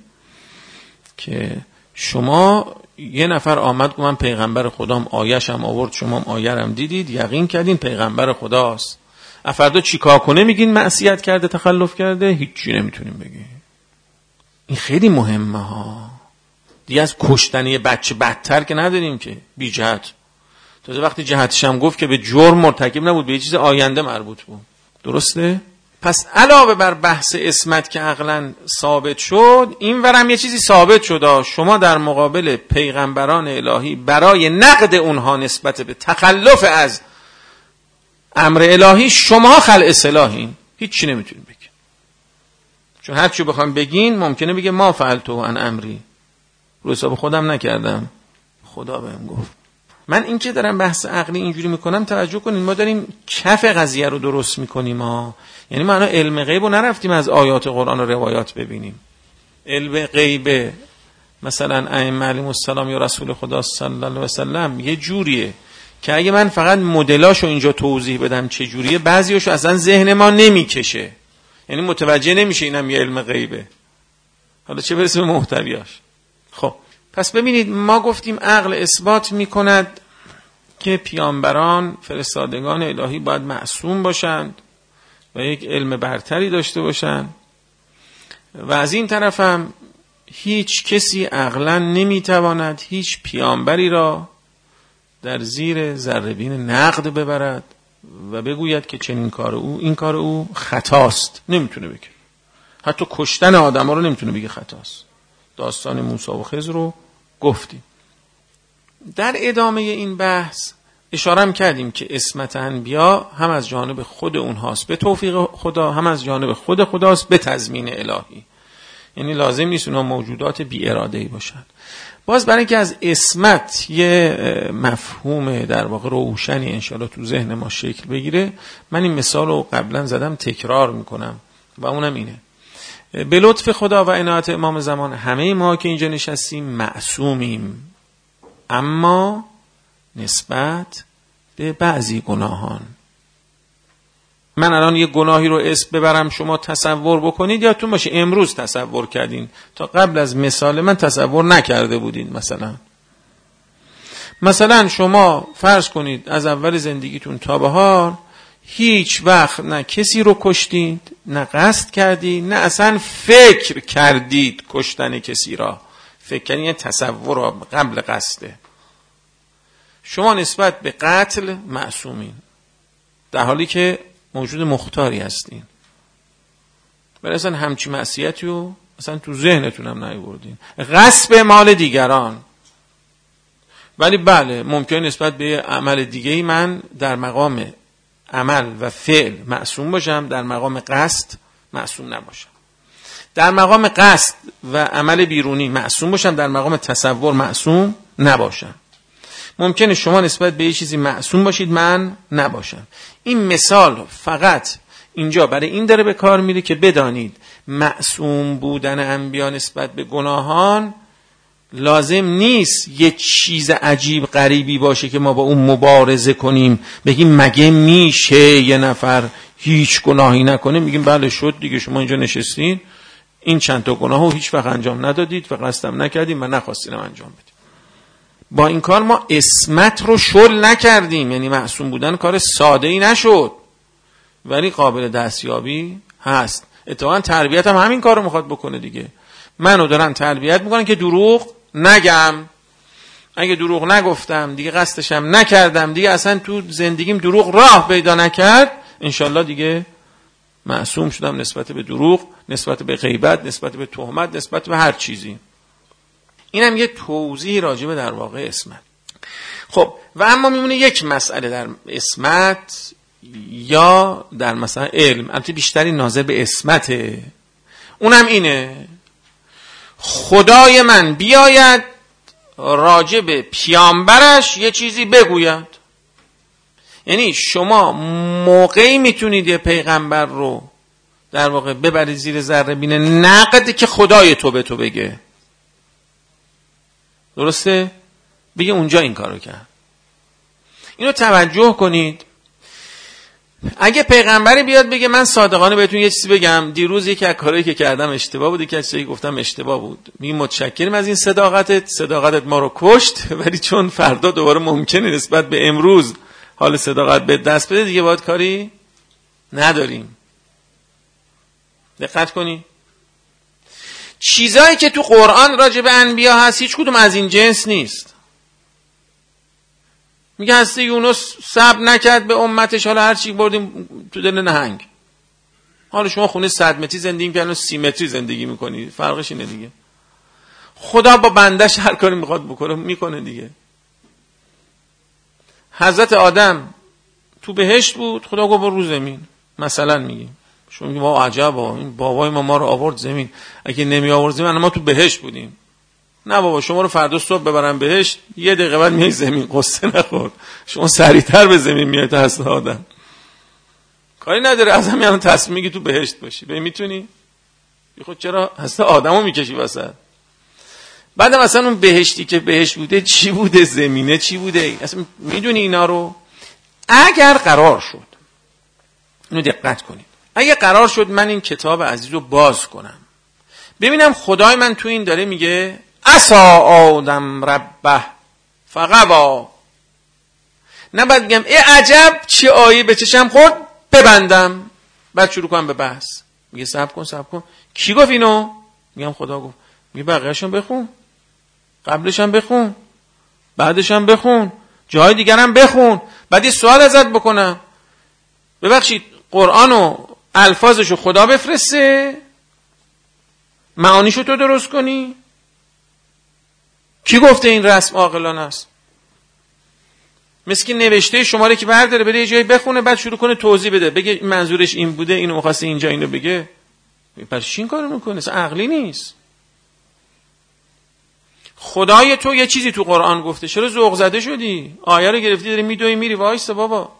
که شما یه نفر آمد گفت من پیغمبر خدام، آیه‌شم آورد، شما هم آیه رم دیدید، یقین کردین پیغمبر خداست. فردا چیکار کنه میگین معصیت کرده، تخلف کرده؟ هیچی نمیتونیم بگیم. این خیلی مهمه ها. دیگه از کشتنی بچه بدتر که نداریم که بی جهت. تازه وقتی جهتش هم گفت که به جرم مرتکب نبود، به یه چیز آینده مربوط بود. درسته؟ پس علاوه بر بحث عصمت که عقلاً ثابت شد، این ورم یه چیزی ثابت شد. شما در مقابل پیغمبران الهی برای نقد اونها نسبت به تخلف از امر الهی شما خلع سلاحین، هیچی نمیتونید بگین. چون هر چی بخوام بگین ممکنه بگه ما فعلتو عن امری، رو حساب خودم نکردم، خدا بهم گفت. من این که دارم بحث عقلی اینجوری میکنم توجه کنین، ما داریم کف قضیه رو درست میکنیم ها. یعنی ما الان علم غیب رو نرفتیم از آیات قرآن و روایات ببینیم. علم غیب مثلا ائمه علیهم السلام یا رسول خدا صلی الله علیه و سلم یه جوریه که اگه من فقط مدلاشو اینجا توضیح بدم چه جوریه، بعضیاشو اصلا ذهن ما نمیکشه، یعنی متوجه نمیشه اینم یه علم غیبه، حالا چه برسه به محتویاش. خب پس ببینید، ما گفتیم عقل اثبات میکند که پیامبران، فرستادگان الهی باید معصوم باشند و یک علم برتری داشته باشند و از این طرف هم هیچ کسی عقلا نمیتواند هیچ پیامبری را در زیر ذره‌بین نقد ببرد و بگوید که چنین کار او، این کار او خطاست. نمیتونه بگه. حتی کشتن آدم‌ها رو نمیتونه بگه خطاست. داستان موسی و خضر رو گفتیم. در ادامه این بحث اشاره کردیم که عصمت انبیا هم از جانب خود اونهاست به توفیق خدا، هم از جانب خود خداست به تضمین الهی. یعنی لازم نیست اونها موجودات بی اراده‌ای باشن. باز برای اینکه از عصمت یه مفهوم در واقع روشنی انشالله تو ذهن ما شکل بگیره، من این مثال رو قبلا زدم، تکرار میکنم و اونم اینه: به لطف خدا و عنایت امام زمان همه ما که اینجا نشستیم معصومیم، اما نسبت به بعضی گناهان. من الان یه گناهی رو اسم ببرم شما تصور بکنید، یادتون باشه امروز تصور کردین، تا قبل از مثال من تصور نکرده بودین. مثلا شما فرض کنید از اول زندگیتون تا به حال هیچ وقت نه کسی رو کشتید، نه قصد کردید، نه اصلا فکر کردید کشتن کسی را. فکر کردید یه تصور را قبل قصده. شما نسبت به قتل معصومین، در حالی که موجود مختاری هستین. ولی اصلا همچی معصیتی رو اصلا تو ذهنتون هم نیاوردین. غصب مال دیگران، ولی بله ممکن نسبت به عمل دیگه‌ای من در مقام عمل و فعل معصوم باشم، در مقام قصد معصوم نباشم. در مقام قصد و عمل بیرونی معصوم باشم، در مقام تصور معصوم نباشم. ممکنه شما نسبت به یه چیزی معصوم باشید، من نباشم. این مثال فقط اینجا برای این داره به کار میره که بدانید معصوم بودن انبیا نسبت به گناهان لازم نیست یه چیز عجیب غریبی باشه که ما با اون مبارزه کنیم، بگیم مگه میشه یه نفر هیچ گناهی نکنه؟ میگیم بله شد دیگه، شما اینجا نشستین این چند تا گناهو هیچ وقت انجام ندادید و قصدم نکردیم و نخواستیم انجام بدیم. با این کار ما عصمت رو شل نکردیم، یعنی معصوم بودن کار ساده ای نشد، ولی قابل دستیابی هست. اتفاقا تربیت هم همین کار رو میخواد بکنه دیگه. منو دارن تربیت میکنن که دروغ نگم. اگه دروغ نگفتم دیگه، قصدشم نکردم دیگه، اصلا تو زندگیم دروغ راه پیدا نکرد، انشالله دیگه معصوم شدم نسبت به دروغ، نسبت به غیبت، نسبت به تهمت، نسبت به هر چیزی. اینم یه توضیح راجع در واقع اسمت. خب و اما میمونه یک مسئله در اسمت یا در مثلا علم، البته بیشتری ناظر به اسمته، اونم اینه خدای من بیاید راجع به پیامبرش یه چیزی بگوید. یعنی شما موقعی میتونید یه پیغمبر رو در واقع ببرید زیر ذره بین نقد که خدای تو به تو بگه. درسته؟ بگه اونجا این کارو کرد. اینو توجه کنید. اگه پیغمبری بیاد بگه من صادقانه بهتون یه چیزی بگم، دیروز یک از کارهایی که کردم اشتباه بود، یک از چیزایی گفتم اشتباه بود، میگیم متشکریم از این صداقتت ما رو کشت، ولی چون فردا دوباره ممکنه نسبت به امروز حال صداقت به دست بده، دیگه باید کاری نداریم. دقت کنی. چیزایی که تو قرآن راجع به انبیا هست هیچ کدوم از این جنس نیست. میگه هسته یونس صبر نکرد به امتش، حالا هر چی بردیم تو دل نهنگ. حالا شما خونه 100 متری زندگی میکنی 30 متری زندگی میکنی، فرقش اینه دیگه. خدا با بندش هر کاری میخواد بکنه میکنه دیگه. حضرت آدم تو بهشت بود، خدا گفت برو زمین. مثلا میگیم شما میگیم وا عجب، این بابای ما رو آورد زمین، اگه نمی آورد زمین ما تو بهشت بودیم. نه بابا، شما رو فردا صبح ببرن بهشت، یه دقیقه بعد میای زمین، قصه نخور. شما سریعتر به زمین میای تا حضرت آدم. کاری نداره از همین الان تصمیم میگی تو بهشت باشی. ببین میتونی؟ خود چرا حضرت آدمو میکشی وسط؟ بعد مثلا اون بهشتی که بهشت بوده چی بوده، زمینه چی بوده، اصلا میدونی اینا رو؟ اگر قرار شد، اینو دقت کنید، اگه قرار شد من این کتاب عزیز رو باز کنم ببینم خدای من تو این داره میگه عصا آدم ربه فغوا، نه بعد میگم ای عجب چه آیه به چشم خورد ببندم بعد شروع کنم به بحث. میگه صبر کن کی گفت اینو؟ میگم خدا گفت. میگه بقیه‌شون بخون، قبلش هم بخون، بعدش هم بخون، جای دیگر هم بخون. بعد یه سوال ازت بکنم، ببخشید قرآن و الفاظشو خدا بفرسته، معانیشو تو درست کنی؟ کی گفته این رسم عاقلانه است؟ مثل که نوشته شماره که برداره بده یه جایی بخونه بعد شروع کنه توضیح بده، بگه منظورش این بوده، اینو می‌خواسته اینجا اینو بگه. پس چی این کارو میکنه؟ اصلا عقلی نیست. خدای تو یه چیزی تو قرآن گفته، چرا ذوق زده شدی؟ آیه رو گرفتی داری میدوی میری، وایسا بابا.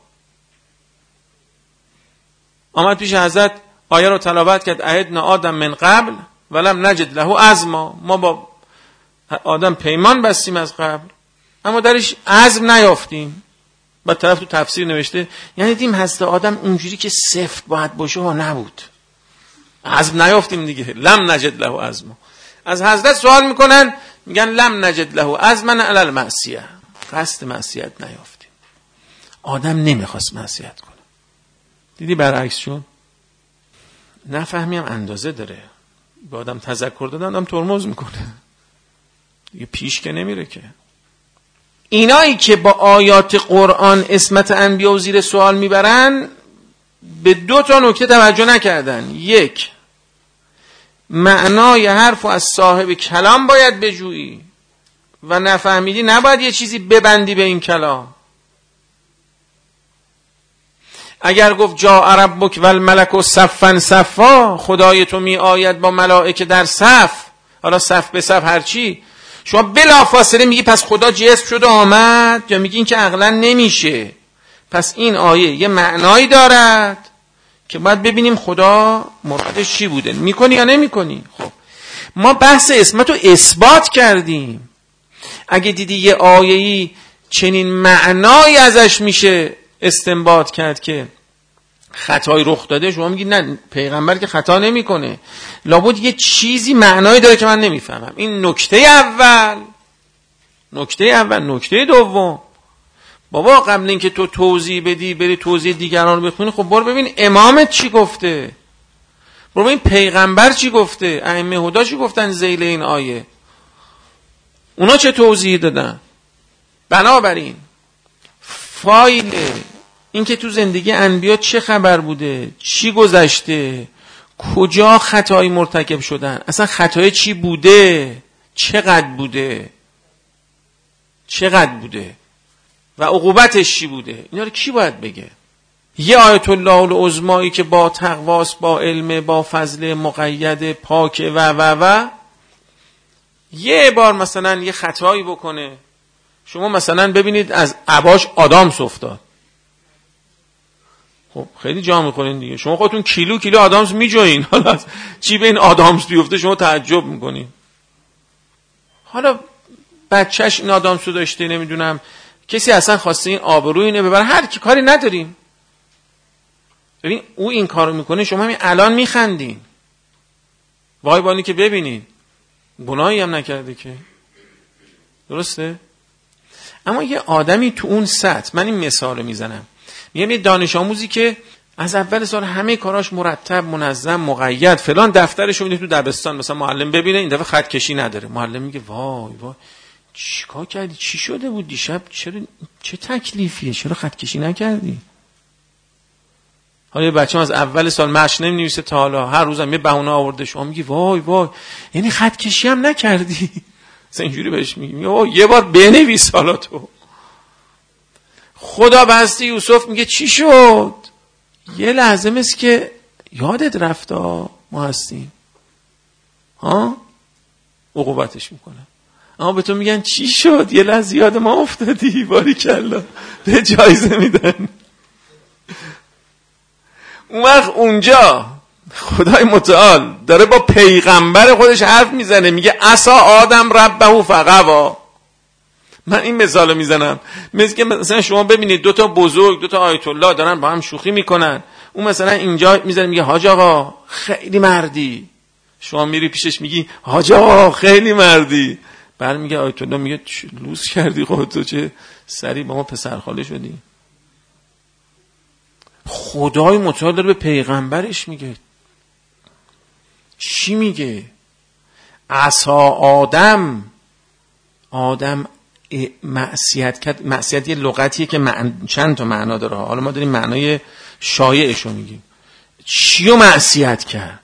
آمد پیش حضرت آیه رو تلاوت کرد، عهدنا آدم من قبل ولم نجد له عزما، ما با آدم پیمان بستیم از قبل اما درش عزم نیافتیم. بعد طرف تو تفسیر نوشته یعنی دیدیم حضرت آدم اونجوری که سفت باید باشه ها نبود، عزم نیافتیم دیگه. لم نجد له عزما. از حضرت سوال میکنن میگن لم نجد له عزما علی المعصیه، قصد معصیت نیافتیم. آدم نمیخواست معصیت کنه. دیدی برعکس شد؟ نفهمیم اندازه داره. به آدم تذکر دادن آدم ترمز میکنه دیگه، پیش که نمیره که. اینایی که با آیات قرآن عصمت انبیا و زیر سوال میبرن به 2 نکته توجه نکردن. یک، معنای حرف از صاحب کلام باید بجویی و نفهمیدی نباید یه چیزی ببندی به این کلام. اگر گفت جاء ربک والملک صفا صفا، خدای تو می آید با ملائکه در صف، حالا صف به صف هرچی، شما بلافاصله میگی پس خدا جسم شده آمد، یا میگی این که عقلا نمیشه؟ پس این آیه یه معنایی دارد که باید ببینیم خدا مرادش چی بوده. میکنی یا نمیکنی؟ خب ما بحث عصمت رو اثبات کردیم. اگه دیدی یه آیه‌ای چنین معنایی ازش میشه استنباط کرد که خطای رخ داده، شما میگید نه پیغمبر که خطا نمیکنه، لابد یه چیزی معنایی داره که من نمیفهمم. این نکته اول. نکته دوم، بابا قبل اینکه تو توضیح بدی بری توضیح دیگران رو بخونی، خب برو ببین امامت چی گفته، برو ببین پیغمبر چی گفته، ائمه هدا چی گفتن ذیل این آیه، اونا چه توضیح دادن. بنابراین فایل این که تو زندگی انبیا چه خبر بوده، چی گذشته، کجا خطایی مرتکب شدن، اصلا خطای چی بوده، چقدر بوده و عقوبتش چی بوده، اینا رو کی باید بگه؟ یه آیت الله العظمایی که با تقواست، با علم، با فضل مقید پاک و یه بار مثلا یه خطایی بکنه، شما مثلا ببینید از عباش آدامس افتاد، خب خیلی جا میکنین دیگه، شما خودتون کیلو آدامس میجوین، حالا چی به این آدامس بیفته شما تعجب میکنین. حالا بچهش این آدامس رو داشته، نمیدونم کسی اصلا خواسته این آبروی اینه ببره، هر کی کاری نداریم. ببین او این کارو میکنه، شما همین الان میخندین، وای بانی که ببینین گناهی هم نکرده که، درسته؟ اما یه آدمی تو اون سطح، من این مثال رو میزنم، میگم یه دانش آموزی که از اول سال همه کاراش مرتب، منظم، مقید، فلان، دفترش رو میده تو دبستان، مثلا معلم ببینه این دفعه خط کشی نداره، معلم میگه وای چیکار کردی، چی شده بود دیشب، چه تکلیفیه، چرا خط کشی نکردی؟ حالا بچه‌م از اول سال مشق نمی‌نویسه تا حالا، هر روزم یه بهونه آورده، شما میگی وای یعنی خط کشی هم نکردی؟ مثلا اینجوری بهش میگی یه بار بنویس حالا تو. خدا بسته یوسف میگه چی شد؟ یه لحظه مثل که یادت رفت ما هستیم، عقوبتش میکنه. اما به تو میگن چی شد؟ یه لحظه یاد ما افتادی، باریکلا، به جایزه میدن. اون وقت اونجا خدای متعال داره با پیغمبر خودش حرف میزنه، میگه عصا آدم ربه فغوا. من این مثالو میزنم، مثل که مثلا شما ببینید دو تا بزرگ، دو تا آیت الله دارن با هم شوخی میکنن، اون مثلا اینجا میزنه میگه حاج آقا خیلی مردی، شما میری پیشش میگی حاج آقا خیلی مردی، بعد میگه آیت الله میگه لوس کردی خودتو، چه سری با ما پسرخاله شدی. خدای متعال داره به پیغمبرش میگه، چی میگه؟ عصا آدم معصیت کرد. معصیت یه لغتیه که چند تا معنا داره، حالا ما داریم معنای شایعشو میگیم. چیو معصیت کرد؟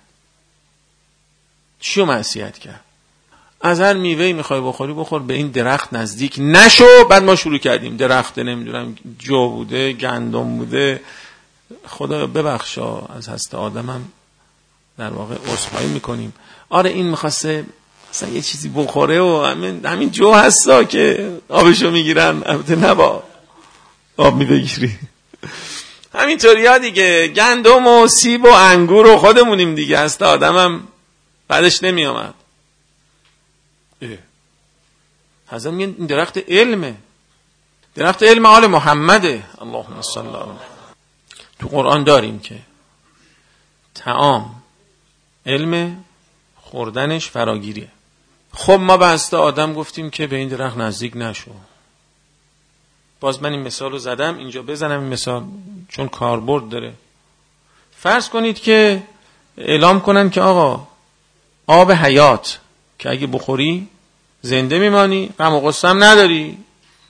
از هر میوهی میخوای بخوری بخور، به این درخت نزدیک نشو. بعد ما شروع کردیم درخت نمیدونم جو بوده، گندم بوده، خدا ببخشا از هست آدمم در واقع عذرخواهی میکنیم. آره این میخواسته مثلا یه چیزی بخوره و همین جو هستا که آبشو میگیرن، البته نبا آب میبگیری، همینطوری ها دیگه، گندم و سیب و انگور و خودمونیم دیگه، هست آدمم بعدش نمی آمد. حضرت میگن این درخت علمه، درخت علم آل محمده، اللهم صل علی محمد. تو قرآن داریم که طعام علم، خوردنش فراگیریه. خب ما به هسته آدم گفتیم که به این درخت نزدیک نشو. باز من این مثال رو زدم، اینجا بزنم این مثال چون کاربرد داره. فرض کنید که اعلام کنن که آقا آب حیات که اگه بخوری زنده میمانی، غم و غصه هم نداری،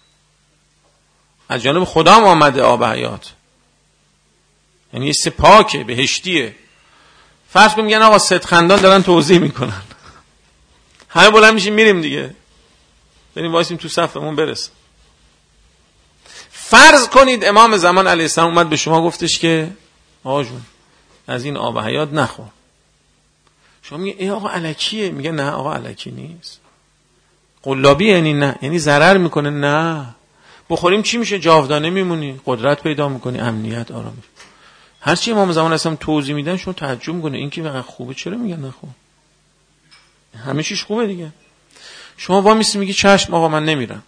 از جانب خدا هم آمده آب حیات، یعنی یه پاکه، بهشتیه. فرض کنید میگن آقا صدخندان دارن توضیح میکنن، همه بلند میشیم میریم دیگه، بریم وایسیم تو صفمون برسه. فرض کنید امام زمان علیه السلام اومد به شما گفتش که آقا جون از این آب حیات نخور. شما میگه ای آقا الکیه، میگه نه آقا الکی نیست. قلابی یعنی نه، یعنی ضرر میکنه، نه بخوریم چی میشه؟ جاودانه میمونی، قدرت پیدا میکنی، امنیت، آرامی. هرچی امام زمان اصلا توضیح میدن شما تعجب میکنه، این که واقعا خوبه چرا میگن نخور؟ همه چیش خوبه دیگه. شما وامیسی میگی چشم آقا من نمیرم،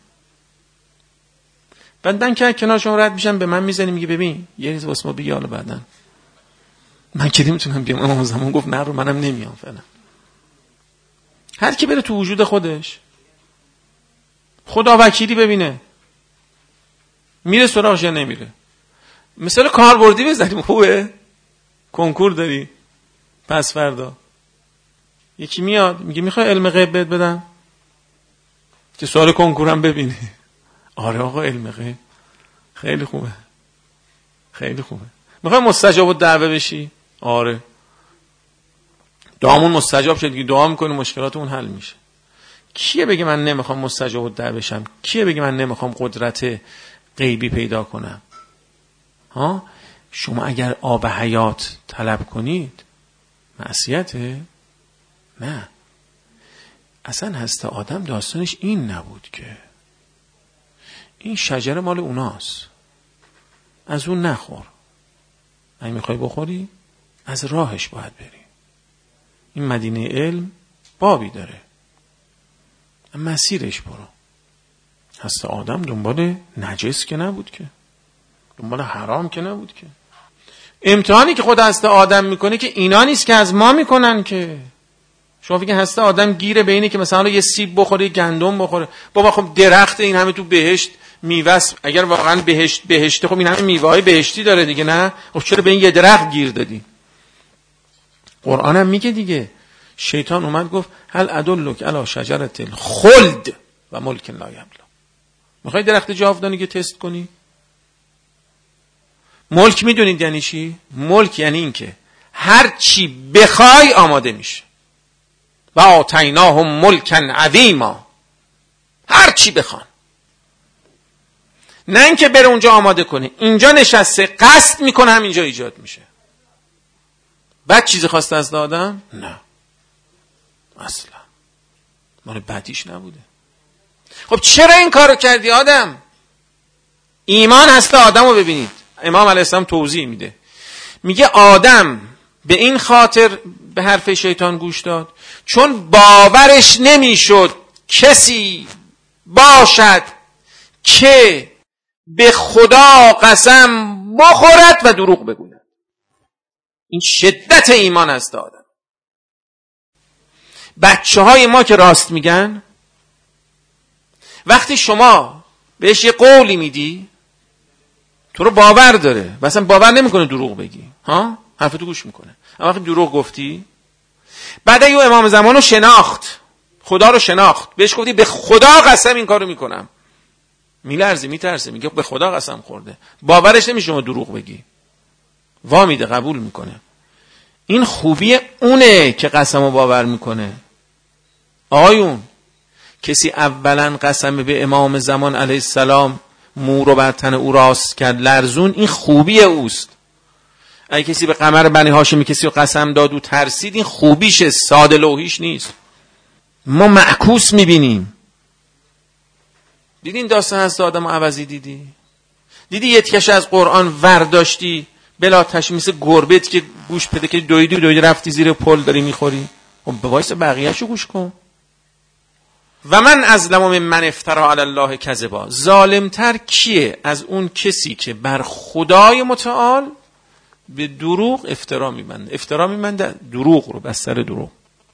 بعد من که کنار شما رد میشم به من میزنی میگی ببین یه ریز واسه ما بگی حالا بعدن، من که نمیتونم بیام، امام زمان گفت نه رو منم نمیام فعلا. هر کی بره تو وجود خودش خدا وکیلی ببینه میره سراغش یا نمیره. مثلا کاربردی بزنیم، خوبه؟ کنکور داری پس فردا یکی میاد میگه میخوای علم غیب بهت بدم که سوال کنکورم ببینی. آره آقا علم غیب خیلی خوبه، خیلی خوبه. میخوای مستجاب الدعوه بشی؟ آره. دعامون مستجاب شد که دعا میکنی مشکلاتمون حل میشه. کیه بگه من نمیخوام مستجاب الدعوه بشم؟ کیه بگه من نمیخوام قدرت غیبی پیدا کنم؟ ها؟ شما اگر آب حیات طلب کنید معصیته؟ نه. اصلا هست آدم داستانش این نبود که این شجره مال اوناست، از اون نخور. اگه میخوای بخوری از راهش باید بری. این مدینه علم بابی داره، مسیرش برو. هست آدم دنبال نجس که نبود که، دنبال حرام که نبود که. امتحانی که خود هست آدم میکنه که اینا نیست که از ما میکنن که. شما فکر هست آدم گیره به اینه که مثلا یه سیب بخوره، یه گندم بخوره. بابا خب درخت این همه تو بهشت میوه‌ست، اگر واقعا بهشت خب این همه میوه‌های بهشتی داره دیگه، نه؟ خب چرا به این یه درخت گیر دادی؟ قرآن هم میگه دیگه، شیطان اومد گفت هل ادلک علی شجرة الخلد و ملک لا یبلی. میخوای درخت جاودانی که تست کنی؟ ملک میدونید یعنی چی؟ ملک یعنی این که هر چی بخوای آماده میشه. و آتیناهم ملکا عظیما. هر چی بخوان، نه اینکه بره اونجا آماده کنه، اینجا نشسته قصد میکنه همینجا ایجاد میشه. بعد چیزی خواسته از آدم؟ نه اصلا، مال بدیش نبوده. خب چرا این کارو کردی آدم؟ ایمان هست آدم رو ببینید. امام علیه السلام توضیح میده، میگه آدم به این خاطر به حرف شیطان گوش داد چون باورش نمیشد کسی باشد که به خدا قسم بخورد و دروغ بگوید. این شدت ایمان است آدم. بچه های ما که راست میگن، وقتی شما بهش یه قولی میدی تو رو باور داره و اصلا باور نمیکنه دروغ بگی، ها؟ حرفتو گوش میکنه. اما وقتی دروغ گفتی، بعد یه امام زمان رو شناخت، خدا رو شناخت، بهش گفتی به خدا قسم این کارو میکنم، میلرزه، میترسه، میگه به خدا قسم خورده. باورش نمیشه شما دروغ بگی، وا میده، قبول میکنه. این خوبی اونه که قسمو باور میکنه. آقایون، کسی اولا قسم به امام زمان علیه السلام مو رو بر تن او راست کرد، لرزون، این خوبی اوست. اگه کسی به قمر بنی هاشمی کسی رو قسم داد و ترسید، این خوبیشه، ساده لوحیش نیست. ما معکوس میبینیم. دیدین داستان هست آدم عوضی؟ دیدی یه تکش از قرآن ورداشتی بلا تشمیس گربت که گوش پده که دویدی رفتی زیر پل داری میخوری. خب به وایس بقیه‌شو گوش کن. و من ازلم ممن افتری علی الله کذبا. ظالمتر کیه از اون کسی که بر خدای متعال به دروغ افترا میبنده دروغ رو، بستر دروغ.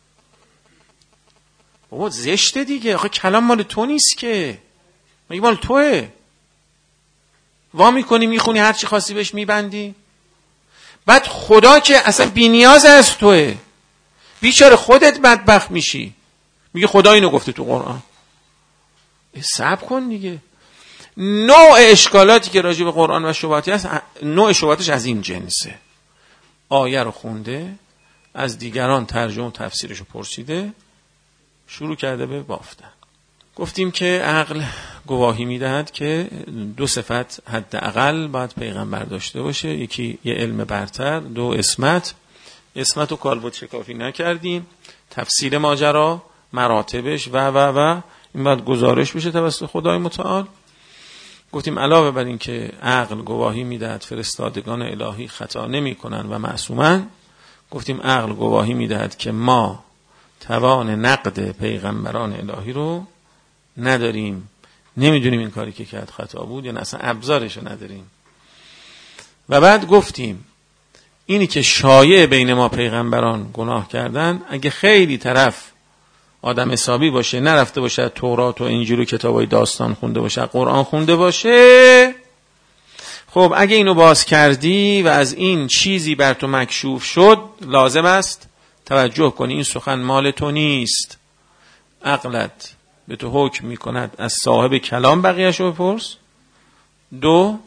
بابا زشته دیگه، آخه کلام مال تو نیست که، مگه مال توه؟ وا میکنی میخونی هر چی خواستی بهش میبندی. بعد خدا که اصلا بی نیاز از توه، بیچاره خودت بدبخت میشی. میگه خدا اینو گفته تو قرآن. صبر کن دیگه. نوع اشکالاتی که راجع به قرآن و شبهاتی هست، نوع شبهاتش از این جنسه. آیه رو خونده، از دیگران ترجمه و تفسیرش رو پرسیده، شروع کرده به بافتن. گفتیم که عقل گواهی میدهد که دو صفت حداقل باید پیغمبر داشته باشه، یکی یه علم برتر، دو اسمت و کالبد شکافی نکردیم. تفسیر ماجرا، مراتبش و این باید گزارش بشه توسط خدای متعال. گفتیم علاوه بر این که عقل گواهی میدهد فرستادگان الهی خطا نمی کنن و معصومن، گفتیم عقل گواهی میدهد که ما توان نقد پیغمبران الهی رو نداریم، نمیدونیم این کاری که کرد خطا بود یا نه، اصلا ابزارش رو نداریم. و بعد گفتیم اینی که شایع بین ما پیغمبران گناه کردن، اگه خیلی طرف آدم حسابی باشه، نرفته باشه تورات و انجیل و کتابای داستان خونده باشه، قرآن خونده باشه، خب اگه اینو باز کردی و از این چیزی بر تو مکشوف شد، لازم است توجه کنی این سخن مال تو نیست. عقلت به تو حکم میکند از صاحب کلام بقیه‌شو بپرس. دو،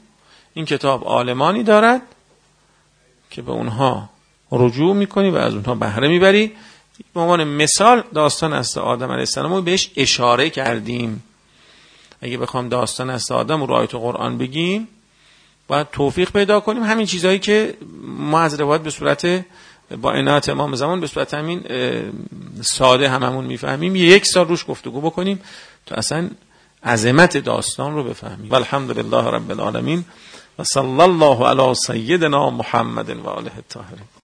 این کتاب عالمانی دارد که به اونها رجوع میکنی و از اونها بهره میبری. به عنوان مثال داستان حضرت آدم علیه السلام رو بهش اشاره کردیم. اگه بخوام داستان حضرت آدم رو آیت قرآن بگیم باید توفیق پیدا کنیم. همین چیزهایی که ما از روایت به صورت با عنایت امام زمان به صورت همین ساده هممون میفهمیم، 1 سال روش گفتگو بکنیم تا اصلا عظمت داستان رو بفهمیم. والحمدلله رب العالمین و صلی الله علی سیدنا محمد و آله الطاهرین.